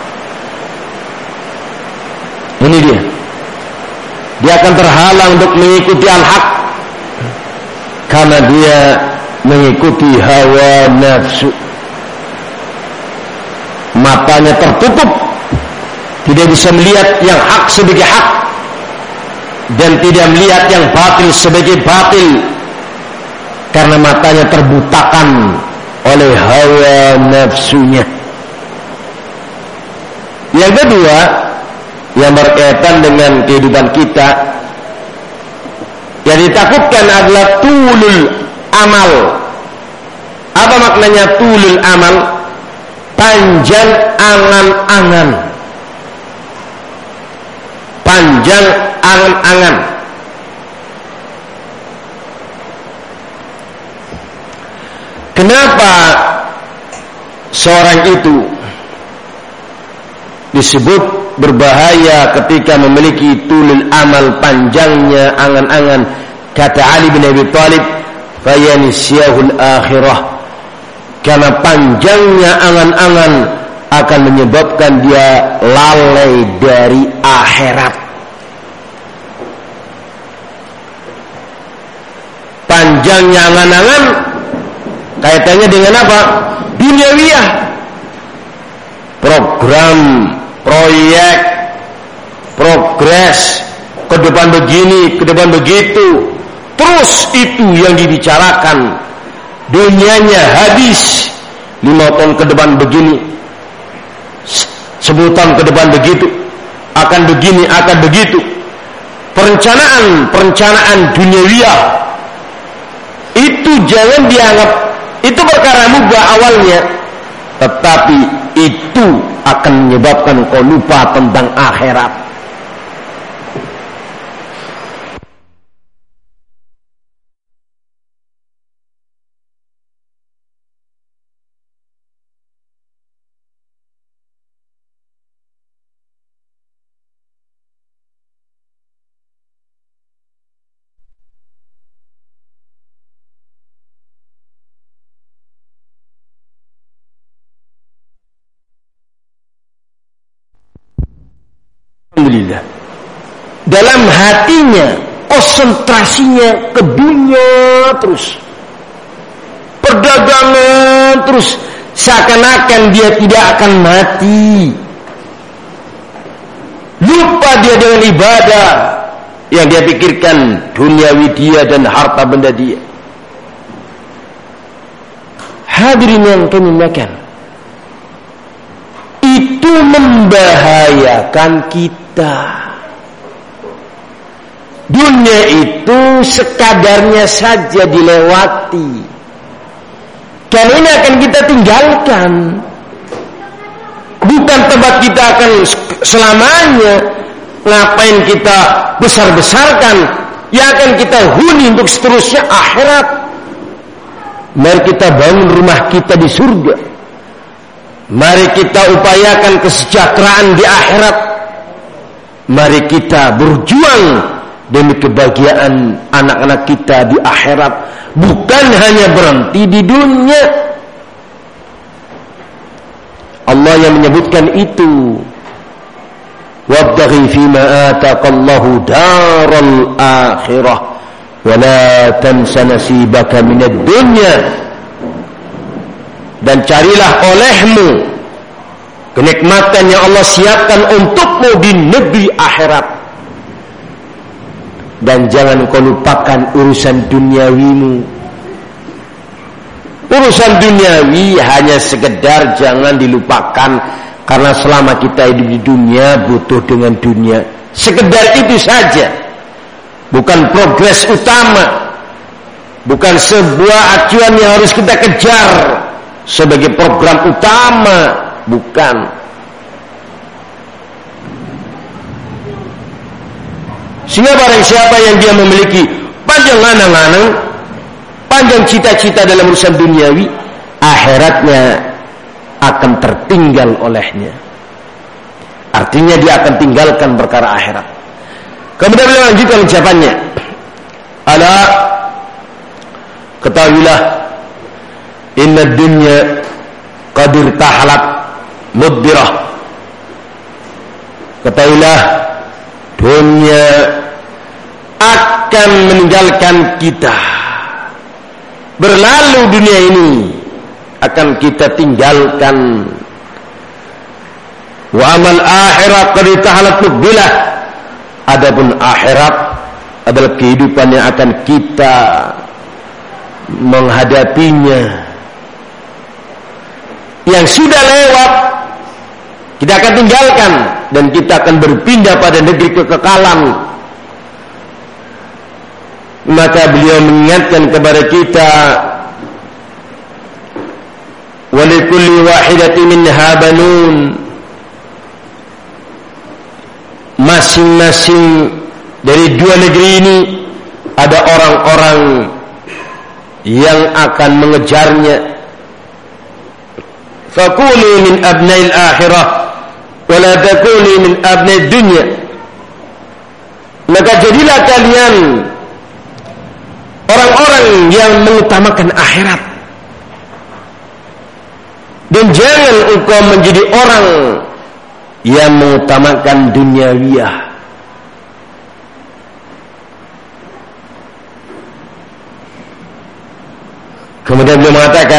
Ini dia. Dia akan terhalang untuk mengikuti al-haq karena dia mengikuti hawa nafsu. Matanya tertutup, tidak bisa melihat yang hak sebagai hak. dan tidak melihat yang batil sebagai batil karena matanya terbutakan oleh hawa nafsunya. Yang kedua, yang berkaitan dengan kehidupan kita, yang ditakutkan adalah tulul amal. Apa maknanya tulul amal? Panjang angan-angan. Panjang angan-angan. Kenapa seorang itu disebut berbahaya ketika memiliki tulul amal, panjangnya angan-angan? Kata Ali bin Abi Thalib, fayanisiyahul akhirah, karena panjangnya angan-angan akan menyebabkan dia lalai dari akhirat. Panjangnya angan-angan kaitannya dengan apa? Duniawiyah. Program, proyek, progres, ke depan begini, ke depan begitu. Terus itu yang dibicarakan. Dunianya habis, lima tahun ke depan begini, sepuluh tahun ke depan begitu, akan begini, akan begitu. Perencanaan, perencanaan duniawiyah itu jangan dianggap itu perkara mubah awalnya, tetapi itu akan menyebabkan kau lupa tentang akhirat. Alhamdulillah, dalam hatinya konsentrasinya ke dunia terus, perdagangan terus, seakan-akan dia tidak akan mati. Lupa dia dengan ibadah, yang dia pikirkan duniawi dia dan harta benda dia. Hadirin yang kami muliakan, itu membahayakan kita. Dunia itu sekadarnya saja dilewati, karena ini akan kita tinggalkan. Bukan tempat kita akan selamanya. Ngapain kita besar-besarkan? Yang akan kita huni untuk seterusnya akhirat. Mari kita bangun rumah kita di surga. Mari kita upayakan kesejahteraan di akhirat. Mari kita berjuang demi kebahagiaan anak-anak kita di akhirat, bukan hanya berhenti di dunia. Allah yang menyebutkan itu, wabtaghi fima ataqallahu daral akhirah wa la tansa nasibaka minad dunya, dan carilah olehmu kenikmatan yang Allah siapkan untukmu di negeri akhirat, dan jangan kau lupakan urusan duniawimu. Urusan duniawi hanya sekedar jangan dilupakan, karena selama kita hidup di dunia butuh dengan dunia. Sekedar itu saja, bukan progres utama, bukan sebuah acuan yang harus kita kejar sebagai program utama, bukan. Sehingga barang siapa yang dia memiliki panjang angan-angan, panjang cita-cita dalam urusan duniawi, akhiratnya akan tertinggal olehnya. Artinya dia akan tinggalkan perkara akhirat. Kemudian beliau lanjutkan ucapannya, ala ketahuilah, inna dunya qadir tahalat mudbirah. Ketahuilah, dunia akan meninggalkan kita. Berlalu dunia ini akan kita tinggalkan. Wa amal akhirat qad tahalat mudbilah. Adapun akhirat adalah kehidupan yang akan kita menghadapinya. Yang sudah lewat kita akan tinggalkan dan kita akan berpindah pada negeri kekekalan. Maka beliau mengingatkan kepada kita, walikulli wahidatin minha banun, masing-masing dari dua negeri ini ada orang-orang yang akan mengejarnya. Fakunu min abnail akhirah wa la takunu min abnaid dunya. Maka jadilah kalian orang-orang yang mengutamakan akhirat, dan jangan engkau menjadi orang yang mengutamakan duniawiyah. Kemudian beliau mengatakan,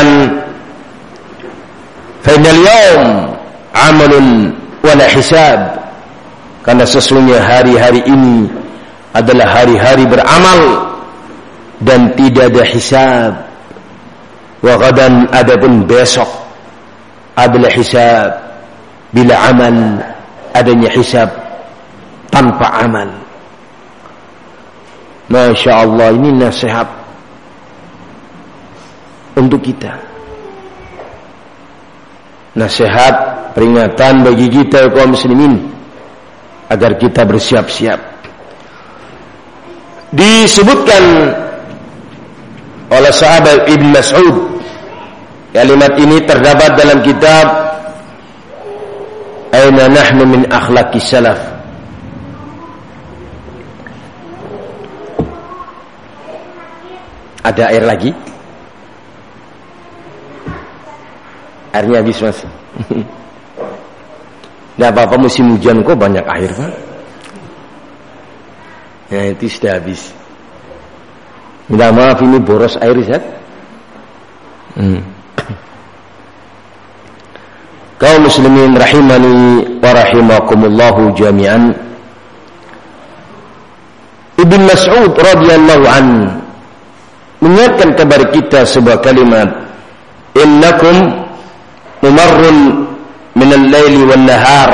fa innal yawm amalun wala hisab, karena sesungguhnya hari-hari ini adalah hari-hari beramal dan tidak ada hisab. Wa ghadan, adapun besok adalah hisab bila amal, adanya hisab tanpa amal. Masya Allah, ini nasihat untuk kita, nasihat peringatan bagi kita kaum muslimin agar kita bersiap-siap. Disebutkan oleh sahabat Ibn Mas'ud, kalimat ini terdapat dalam kitab Aina Nahnu min Akhlaqis Salaf. Ada air lagi? Airnya habis, Mas. Nah, apa-apa musim hujan kok banyak air, Pak? Ya, itu sudah habis. Minta maaf, ini boros air, Ustaz. Hmm. Kaum muslimin rahimani wa rahimakumullahu jami'an. Ibn Mas'ud radhiyallahu an mengingatkan kepada kita sebuah kalimat, innakum mumarrun minal laili wal nahar,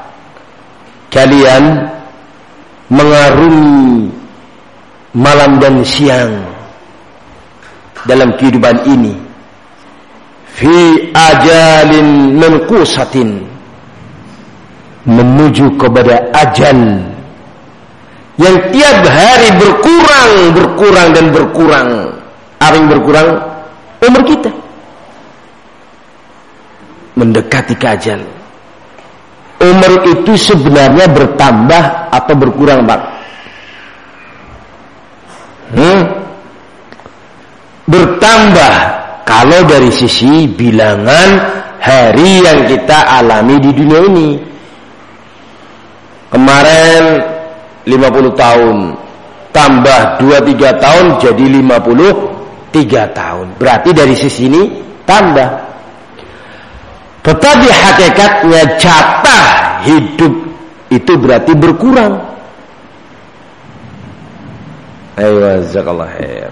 kalian mengarungi malam dan siang dalam kehidupan ini, fi ajalin manqusatin, menuju kepada ajal yang tiap hari berkurang, berkurang dan berkurang. Apa yang berkurang? Umur kita mendekati ke ajal. Umur itu sebenarnya bertambah atau berkurang, Pak? Hmm? Bertambah kalau dari sisi bilangan hari yang kita alami di dunia ini. Kemarin lima puluh tahun, tambah dua tiga tahun jadi lima puluh tiga tahun. Berarti dari sisi ini tambah. Tetapi hakikatnya jatah hidup itu berarti berkurang. Ayo, jazakallah khair.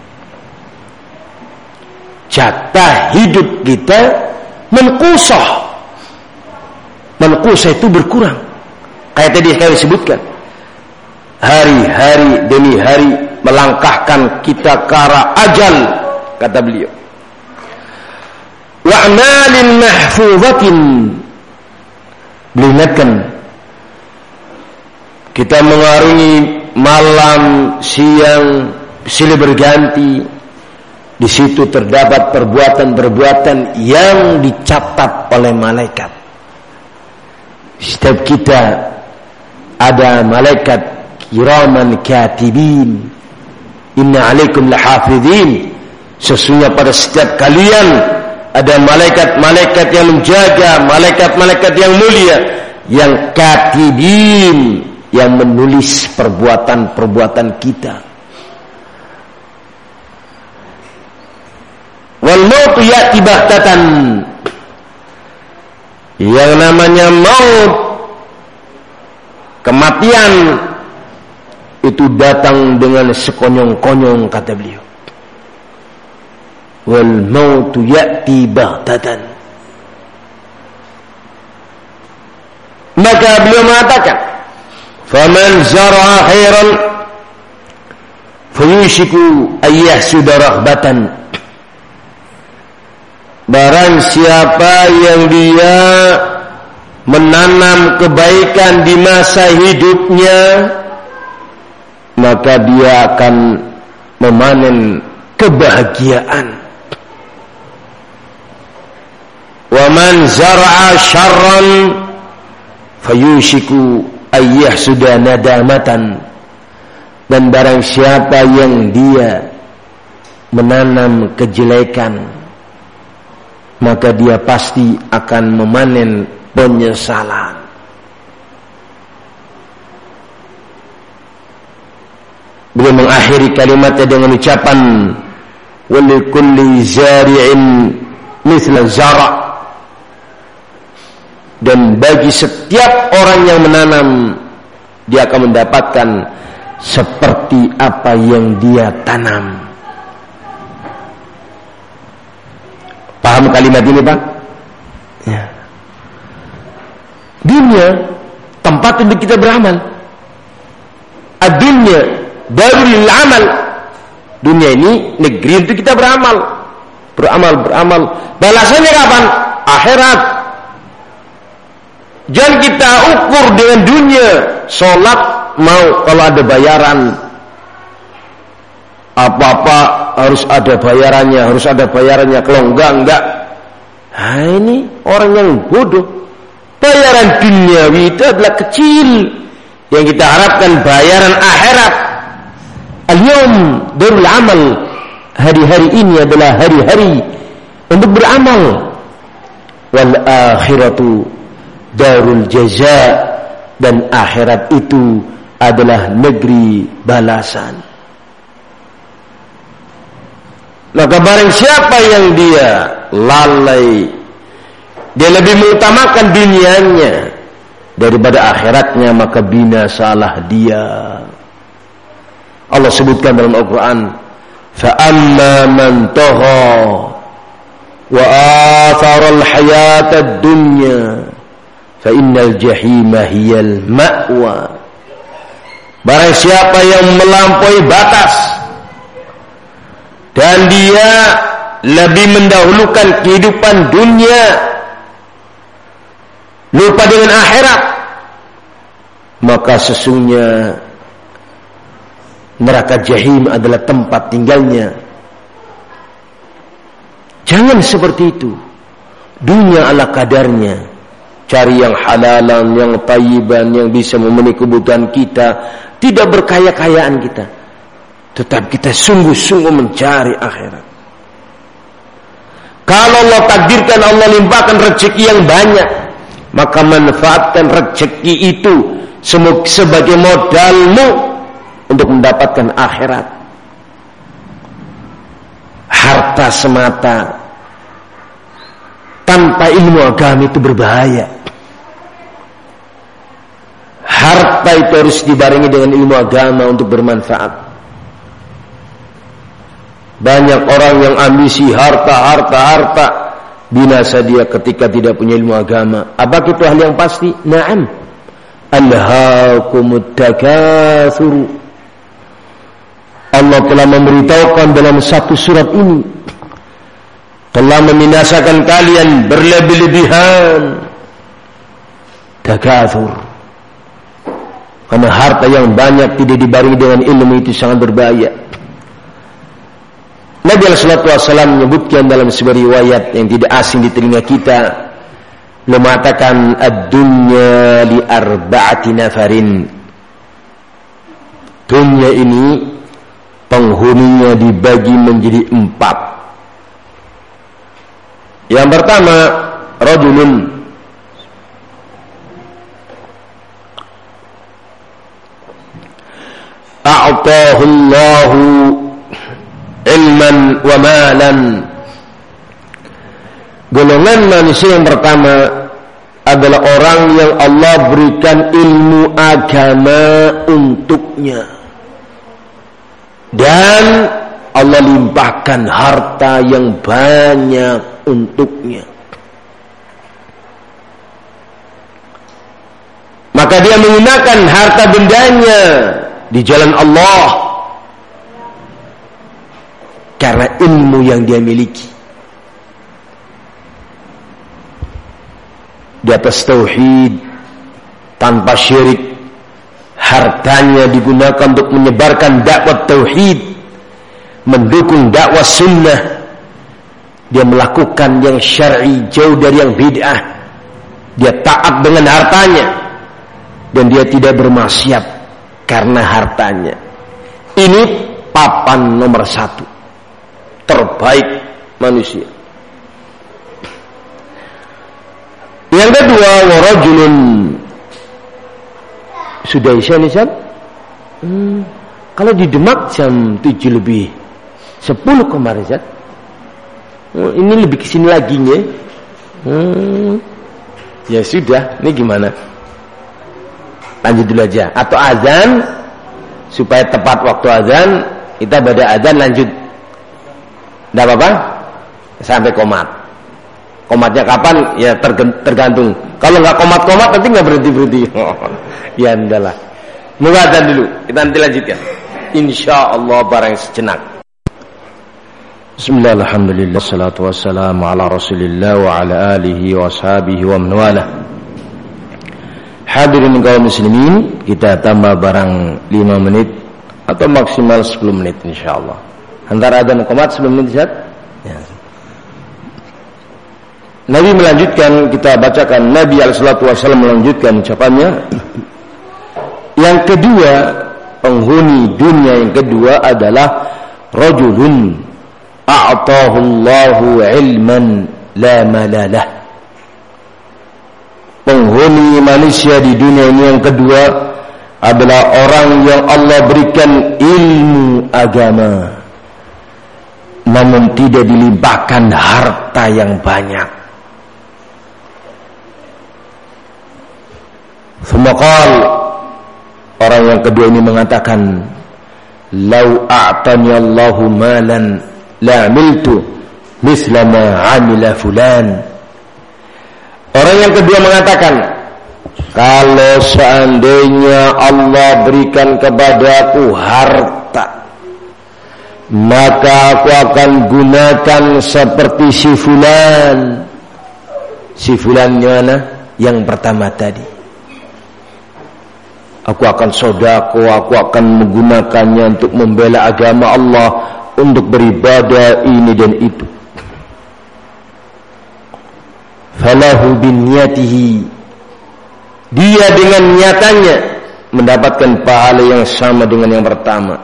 Jatah hidup kita menkusah. Menkusah itu berkurang. Kayak tadi kami sebutkan. Hari-hari demi hari melangkahkan kita ke arah ajal, kata beliau. Wa'malin mahfuzatin, beringatkan kita mengarungi malam siang silih berganti. Di situ terdapat perbuatan-perbuatan yang dicatat oleh malaikat. Setiap kita ada malaikat kiraman katibin, inna alaikum lahafidhin. Sesungguhnya pada setiap kalian ada malaikat-malaikat yang menjaga, malaikat-malaikat yang mulia, yang katibin, yang menulis perbuatan-perbuatan kita. Wal maut ya'ti baghtatan, yang namanya maut, kematian, itu datang dengan sekonyong-konyong, kata beliau. Wal mautu ya'ti baghtatan. Maka beliau mengatakan, faman zara'a khairan fayushiku ayyahsuda rahbatan. Barang siapa yang dia menanam kebaikan di masa hidupnya, maka dia akan memanen kebahagiaan. Wa man zara'a syarran fayushiku ayyahsuda nadamatan. Dan barang siapa yang dia menanam kejelekan, maka dia pasti akan memanen penyesalan. Beliau mengakhiri kalimatnya dengan ucapan walikulli zari'in mithla zara'. Dan bagi setiap orang yang menanam, dia akan mendapatkan seperti apa yang dia tanam. Paham kalimat ini, Pak? Ya. Dunia tempat untuk kita beramal. Ad-dunya darul amal. Dunia ini negeri untuk kita beramal. Beramal, beramal. Balasannya kapan? Akhirat. Jangan kita ukur dengan dunia. Sholat mau kalau ada bayaran. Apa-apa harus ada bayarannya, harus ada bayarannya. Kalau enggak, enggak. Nah, ini orang yang bodoh. Bayaran duniawi itu adalah kecil. Yang kita harapkan bayaran akhirat. Al-yawm darul amal. Hari-hari ini adalah hari-hari untuk beramal. Wal akhiratu darul jaza. Dan akhirat itu adalah negeri balasan. Maka barang siapa yang dia lalai, dia lebih mengutamakan dunianya daripada akhiratnya, maka binasalah dia. Allah sebutkan dalam Al-Quran, فَأَمَّا مَنْ طَغَى وَآثَرَ الْحَيَاةَ الدُّنْيَا فَإِنَّ الْجَحِيمَ هِيَ الْمَأْوَى. Barang siapa yang melampaui batas dan dia lebih mendahulukan kehidupan dunia, lupa dengan akhirat, maka sesungguhnya neraka jahim adalah tempat tinggalnya. Jangan seperti itu. Dunia ala kadarnya. Cari yang halalan, yang tayyiban, yang bisa memenuhi kebutuhan kita. Tidak berkaya-kayaan kita, tetap kita sungguh-sungguh mencari akhirat. Kalau Allah takdirkan, Allah limpahkan rezeki yang banyak, maka manfaatkan rezeki itu sebagai modalmu untuk mendapatkan akhirat. Harta semata tanpa ilmu agama itu berbahaya. Harta itu harus dibarengi dengan ilmu agama untuk bermanfaat. Banyak orang yang ambisi harta, harta, harta, binasa dia ketika tidak punya ilmu agama. Apakah itu hal yang pasti? Na'am. Alhaakumut takatsur. Allah telah memberitahukan dalam satu surat ini, telah membinasakan kalian berlebih-lebihan. Takatsur. Karena harta yang banyak tidak dibarengi dengan ilmu itu sangat berbahaya. Nabi sallallahu alaihi wasallam menyebutkan dalam sebuah riwayat yang tidak asing di telinga kita, beliau mengatakan ad-dunya li arba'ati nafarin. Dunia ini penghuninya dibagi menjadi empat. Yang pertama, rajulun a'tahu Allahu ilman wa malan. Golongan manusia yang pertama adalah orang yang Allah berikan ilmu agama untuknya. dan Allah limpahkan harta yang banyak untuknya. Maka dia menggunakan harta bendanya di jalan Allah karena ilmu yang dia miliki. Di atas tauhid, tanpa syirik, hartanya digunakan untuk menyebarkan dakwah tauhid, mendukung dakwah sunnah. Dia melakukan yang syar'i, jauh dari yang bid'ah. Dia taat dengan hartanya dan dia tidak bermaksiat karena hartanya. Ini papan nomor satu terbaik manusia. Yang kedua, warajulun. Sudah isya nih, Sab? Hmm, kalau di Demak jam tujuh lebih sepuluh kemarin, Sab. Oh, ini lebih kesini lagi nih. Hmm, ya sudah, ini gimana? Lanjut dulu aja. Atau azan, supaya tepat waktu azan, kita pada azan lanjut. Tidak apa-apa? Sampai komat. Komatnya kapan? Ya tergantung. Kalau nggak komat-komat nanti nggak berhenti-berhenti. Ya udahlah. Moga azan dulu. Kita nanti lanjutkan. Insya Allah barang sejenak. Bismillah, alhamdulillah, salatu wassalamu ala rasulillah wa ala alihi wa ashabihi wa man walah. Hadirin kaum muslimin, kita tambah barang lima menit atau maksimal sepuluh menit insyaallah. Antara adzan qomat sepuluh menit, Ustaz. Ya. Nabi melanjutkan, kita bacakan, Nabi alaihi salatu wasallam melanjutkan ucapannya. Yang kedua, penghuni dunia yang kedua adalah rajulun a'tahu Allahu ilman la malalah. Penghuni manusia di dunia ini yang kedua adalah orang yang Allah berikan ilmu agama, namun tidak dilimpahkan harta yang banyak. Semakal orang yang kedua ini mengatakan, "Lau a'tani Allahu malan la amiltu misla ma 'amila fulan." Orang yang kedua mengatakan, kalau seandainya Allah berikan kepadaku harta, maka aku akan gunakan seperti si fulan. Si fulan mana? Yang pertama tadi. Aku akan sodako, aku akan menggunakannya untuk membela agama Allah, untuk beribadah ini dan itu. Falahu bin niyatihi, dia dengan niatannya mendapatkan pahala yang sama dengan yang pertama.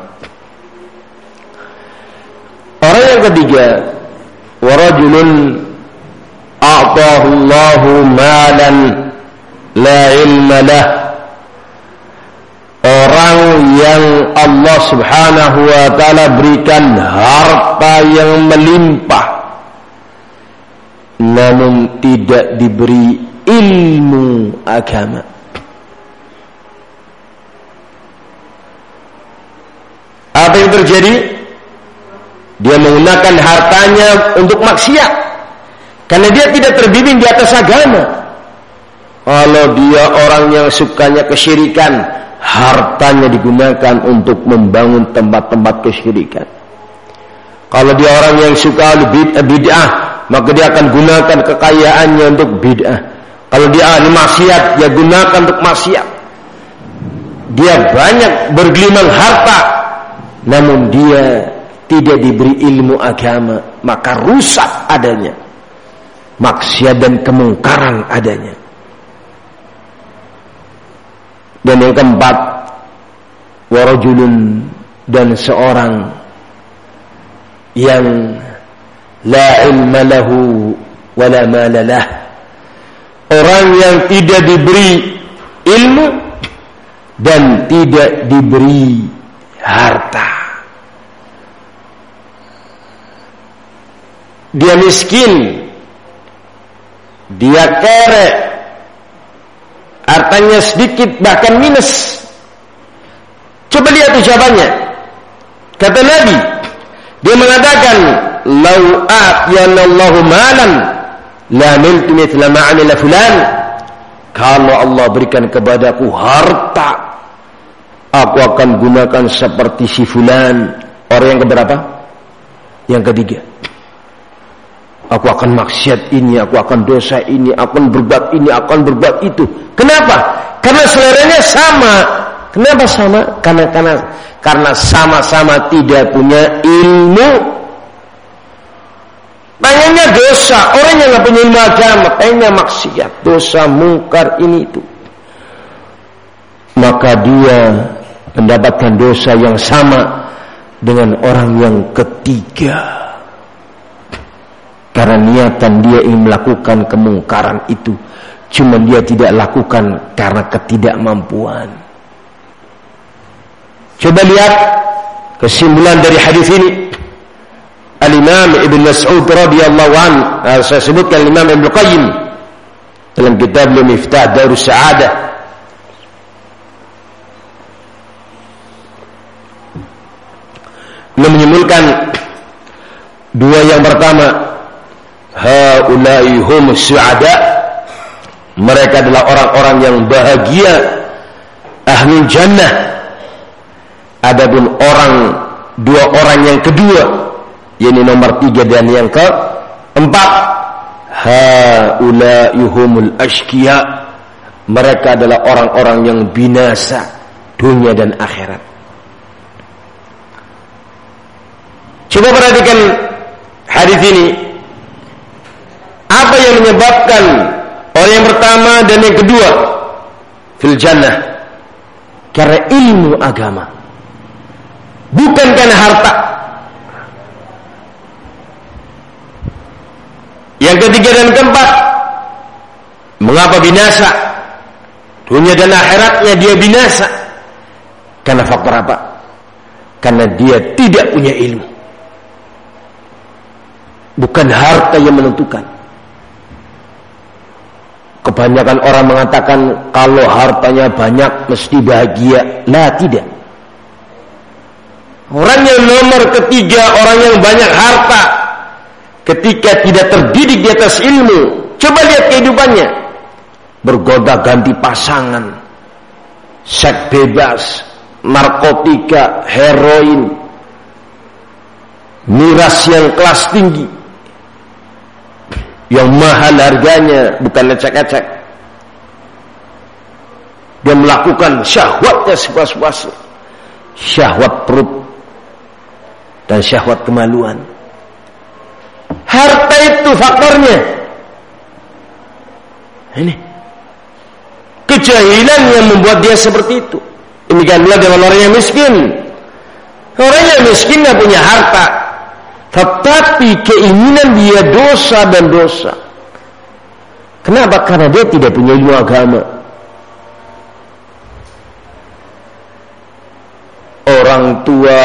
Orang yang ketiga, warajulun a'tahu Allahu malan la ilma lah. Orang yang Allah subhanahu wa ta'ala berikan harta yang melimpah, namun tidak diberi ilmu agama. Apa yang terjadi? Dia menggunakan hartanya untuk maksiat karena dia tidak terbimbing di atas agama. Kalau dia orang yang sukanya kesyirikan, hartanya digunakan untuk membangun tempat-tempat kesyirikan. Kalau dia orang yang suka bid'ah, maka dia akan gunakan kekayaannya untuk bid'ah. Kalau dia ahli maksiat, dia gunakan untuk maksiat. Dia banyak bergelimang harta, namun dia tidak diberi ilmu agama, maka rusak adanya. Maksiat dan kemungkaran adanya. Dan yang keempat, warajulun, dan seorang yang la ilma lahu wala malalah, orang yang tidak diberi ilmu dan tidak diberi harta. Dia miskin, dia kere, hartanya sedikit bahkan minus. Coba lihat ucapannya, Kata Nabi, dia mengatakan, "Lau a'yanallahu malan la miltu mithla ma 'amila fulan." Kalau Allah berikan kepadaku harta, aku akan gunakan seperti si fulan. Orang yang keberapa? Yang ketiga. Aku akan maksiat ini, aku akan dosa ini, akan berbuat ini, akan berbuat itu. Kenapa? Karena seleranya sama. Kenapa sama? Karena karena karena sama-sama tidak punya ilmu. Pengennya dosa, orang yang nggak punya ilmu agama, pengennya maksiat, dosa, mungkar ini itu. Maka dia mendapatkan dosa yang sama dengan orang yang ketiga. Karena niatan dia ingin melakukan kemungkaran itu, cuma dia tidak lakukan karena ketidakmampuan. Coba lihat kesimpulan dari hadis ini. Al-Imam Ibn Mas'ud radhiyallahu anhu, saya sebutkan Imam Ibn Qayyim dalam kitab Miftah Darus Sa'adah. Beliau menyimpulkan dua yang pertama, haula'i humus su'ada, mereka adalah orang-orang yang bahagia, ahlul jannah. Adapun orang dua orang yang kedua, yakni nomor tiga dan yang keempat, haula'i humul ashqiya, mereka adalah orang-orang yang binasa dunia dan akhirat. Coba perhatikan hadis ini. Apa yang menyebabkan orang yang pertama dan yang kedua fil jannah? Karena ilmu agama, bukan karena harta. Yang ketiga dan keempat, mengapa binasa dunia dan akhiratnya dia binasa? Karena faktor apa? Karena dia tidak punya ilmu. Bukan harta yang menentukan. Kebanyakan orang mengatakan kalau hartanya banyak mesti bahagia. Lah, tidak. Orang yang nomor ketiga, orang yang banyak harta, ketika tidak terdidik di atas ilmu, coba lihat kehidupannya. Bergonta-ganti pasangan, seks bebas, narkotika, heroin, miras yang kelas tinggi, yang mahal harganya, bukan lecek-lecek. Dia melakukan syahwatnya sepuas-puasnya, syahwat perut dan syahwat kemaluan. Harta itu faktornya. Ini kejahilan yang membuat dia seperti itu. Demikian pula dengan orang yang miskin. Orang yang miskin tidak punya harta, tetapi keinginan dia dosa dan dosa. Kenapa? Karena dia tidak punya ilmu agama. Orang tua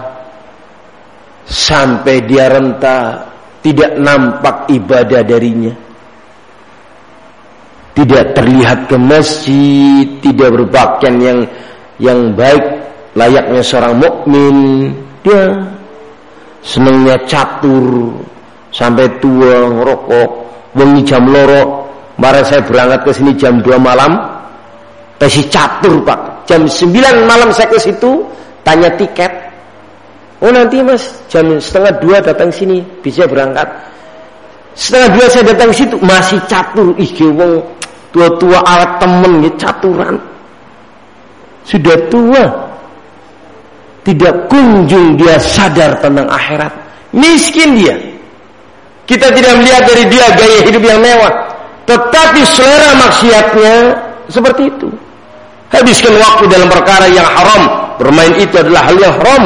sampai dia renta tidak nampak ibadah darinya, tidak terlihat ke masjid, tidak berpakaian yang yang baik layaknya seorang mukmin. Dia senangnya catur sampai tua, ngerokok, wengi jam loro. Kemarin saya berangkat ke sini jam dua malam, kasih catur Pak. Jam sembilan malam saya ke situ, tanya tiket. Oh nanti Mas, jam setengah dua datang sini, bisa berangkat. Setengah dua saya datang situ, masih catur. Ih, wong tua-tua awet temen ya caturan. Sudah tua, tidak kunjung dia sadar tentang akhirat. Miskin dia. Kita tidak melihat dari dia gaya hidup yang mewah, tetapi selera maksiatnya seperti itu. Habiskan waktu dalam perkara yang haram. Bermain itu adalah hal yang haram.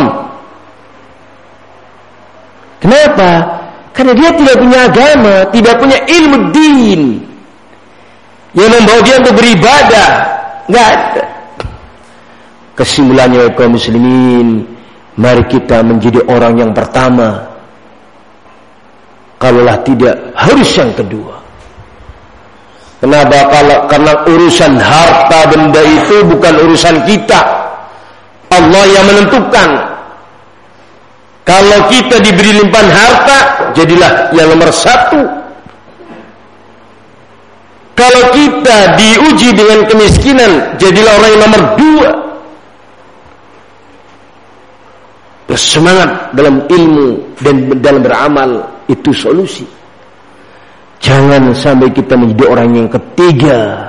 Kenapa? Karena dia tidak punya agama, tidak punya ilmu din yang membawa dia untuk beribadah. Enggak ada. Kesimpulannya kaum muslimin, mari kita menjadi orang yang pertama. Kalaulah tidak, harus yang kedua. Kenapa? Kalau karena urusan harta benda itu bukan urusan kita. Allah yang menentukan. Kalau kita diberi limpahan harta, jadilah yang nomor satu. Kalau kita diuji dengan kemiskinan, jadilah orang yang nomor dua. Bersemangat dalam ilmu dan dalam beramal, itu solusi. Jangan sampai kita menjadi orang yang ketiga,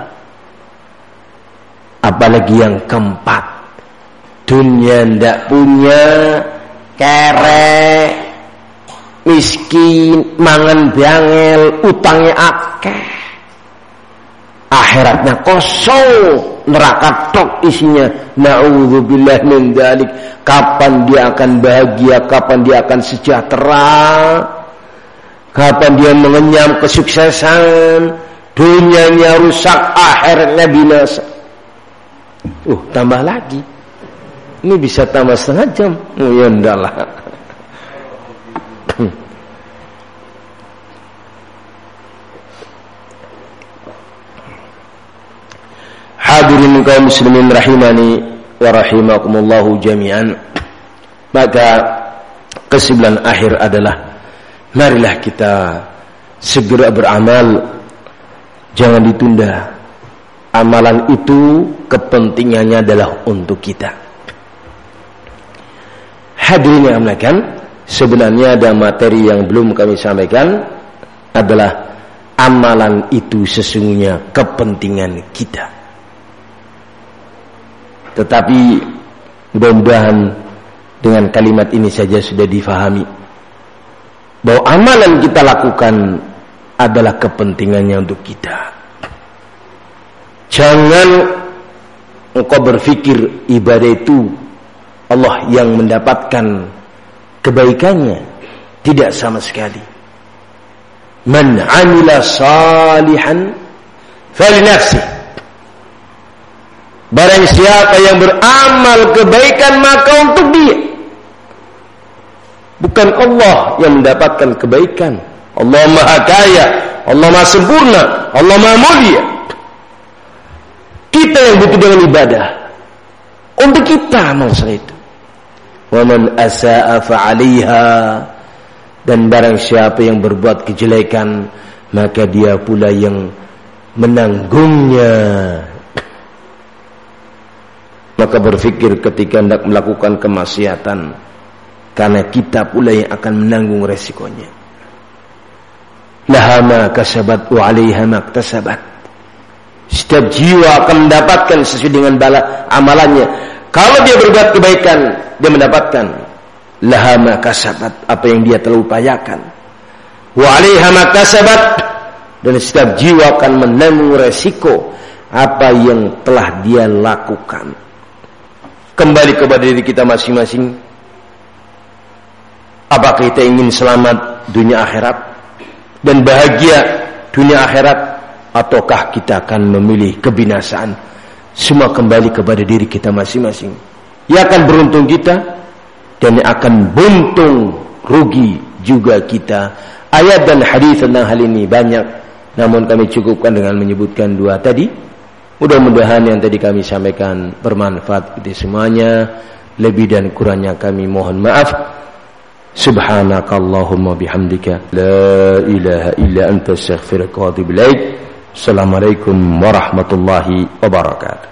apalagi yang keempat. Dunia ndak punya, kere, miskin, mangan bangel, utangnya akeh, akhiratnya kosong, neraka tok isinya. Na'udzubillah min dzalik. Kapan dia akan bahagia, kapan dia akan sejahtera, kapan dia mengenyam kesuksesan? Dunianya rusak, akhiratnya binasa. Uh, tambah lagi. Ini bisa tambah setengah jam. Oh ya ndaklah. Hadirin kaum muslimin rahimani wa rahimakumullahu jami'an. Maka kesimpulan akhir adalah, marilah kita segera beramal, jangan ditunda. Amalan itu kepentingannya adalah untuk kita. Hadirin yang amuliakan, sebenarnya ada materi yang belum kami sampaikan, adalah amalan itu sesungguhnya kepentingan kita. Tetapi mudah-mudahan dengan kalimat ini saja sudah difahami bahwa amalan kita lakukan adalah kepentingannya untuk kita. Jangan engkau berpikir ibadah itu Allah yang mendapatkan kebaikannya. Tidak sama sekali. Man amila salihan falinafsih. Barang siapa yang beramal kebaikan, maka untuk dia. Bukan Allah yang mendapatkan kebaikan. Allah Maha Kaya, Allah Maha Sempurna, Allah Maha Mulia. Kita yang butuh dengan ibadah. Untuk kita maksud itu. Wa man asa'a fa'alaiha. Dan barang siapa yang berbuat kejelekan, maka dia pula yang menanggungnya. Maka berfikir ketika hendak melakukan kemaksiatan, karena kita pula yang akan menanggung resikonya. Laha ma kasabat wa 'alaiha ma iktasabat. Setiap jiwa akan mendapatkan sesuai dengan bala amalannya. Kalau dia berbuat kebaikan, dia mendapatkan laha ma kasabat, apa yang dia telah upayakan. Wa 'alaiha ma iktasabat, dan setiap jiwa akan menanggung resiko apa yang telah dia lakukan. Kembali kepada diri kita masing-masing. Apakah kita ingin selamat dunia akhirat dan bahagia dunia akhirat, ataukah kita akan memilih kebinasaan? Semua kembali kepada diri kita masing-masing. Yang akan beruntung kita, dan yang akan buntung rugi juga kita. Ayat dan hadis tentang hal ini banyak, namun kami cukupkan dengan menyebutkan dua tadi. Mudah-mudahan yang tadi kami sampaikan bermanfaat bagi semuanya. Lebih dan kurangnya kami mohon maaf. Subhanakallahumma bihamdika la ilaha illa anta astaghfiruka wa atubu ilaik. Assalamualaikum warahmatullahi wabarakatuh.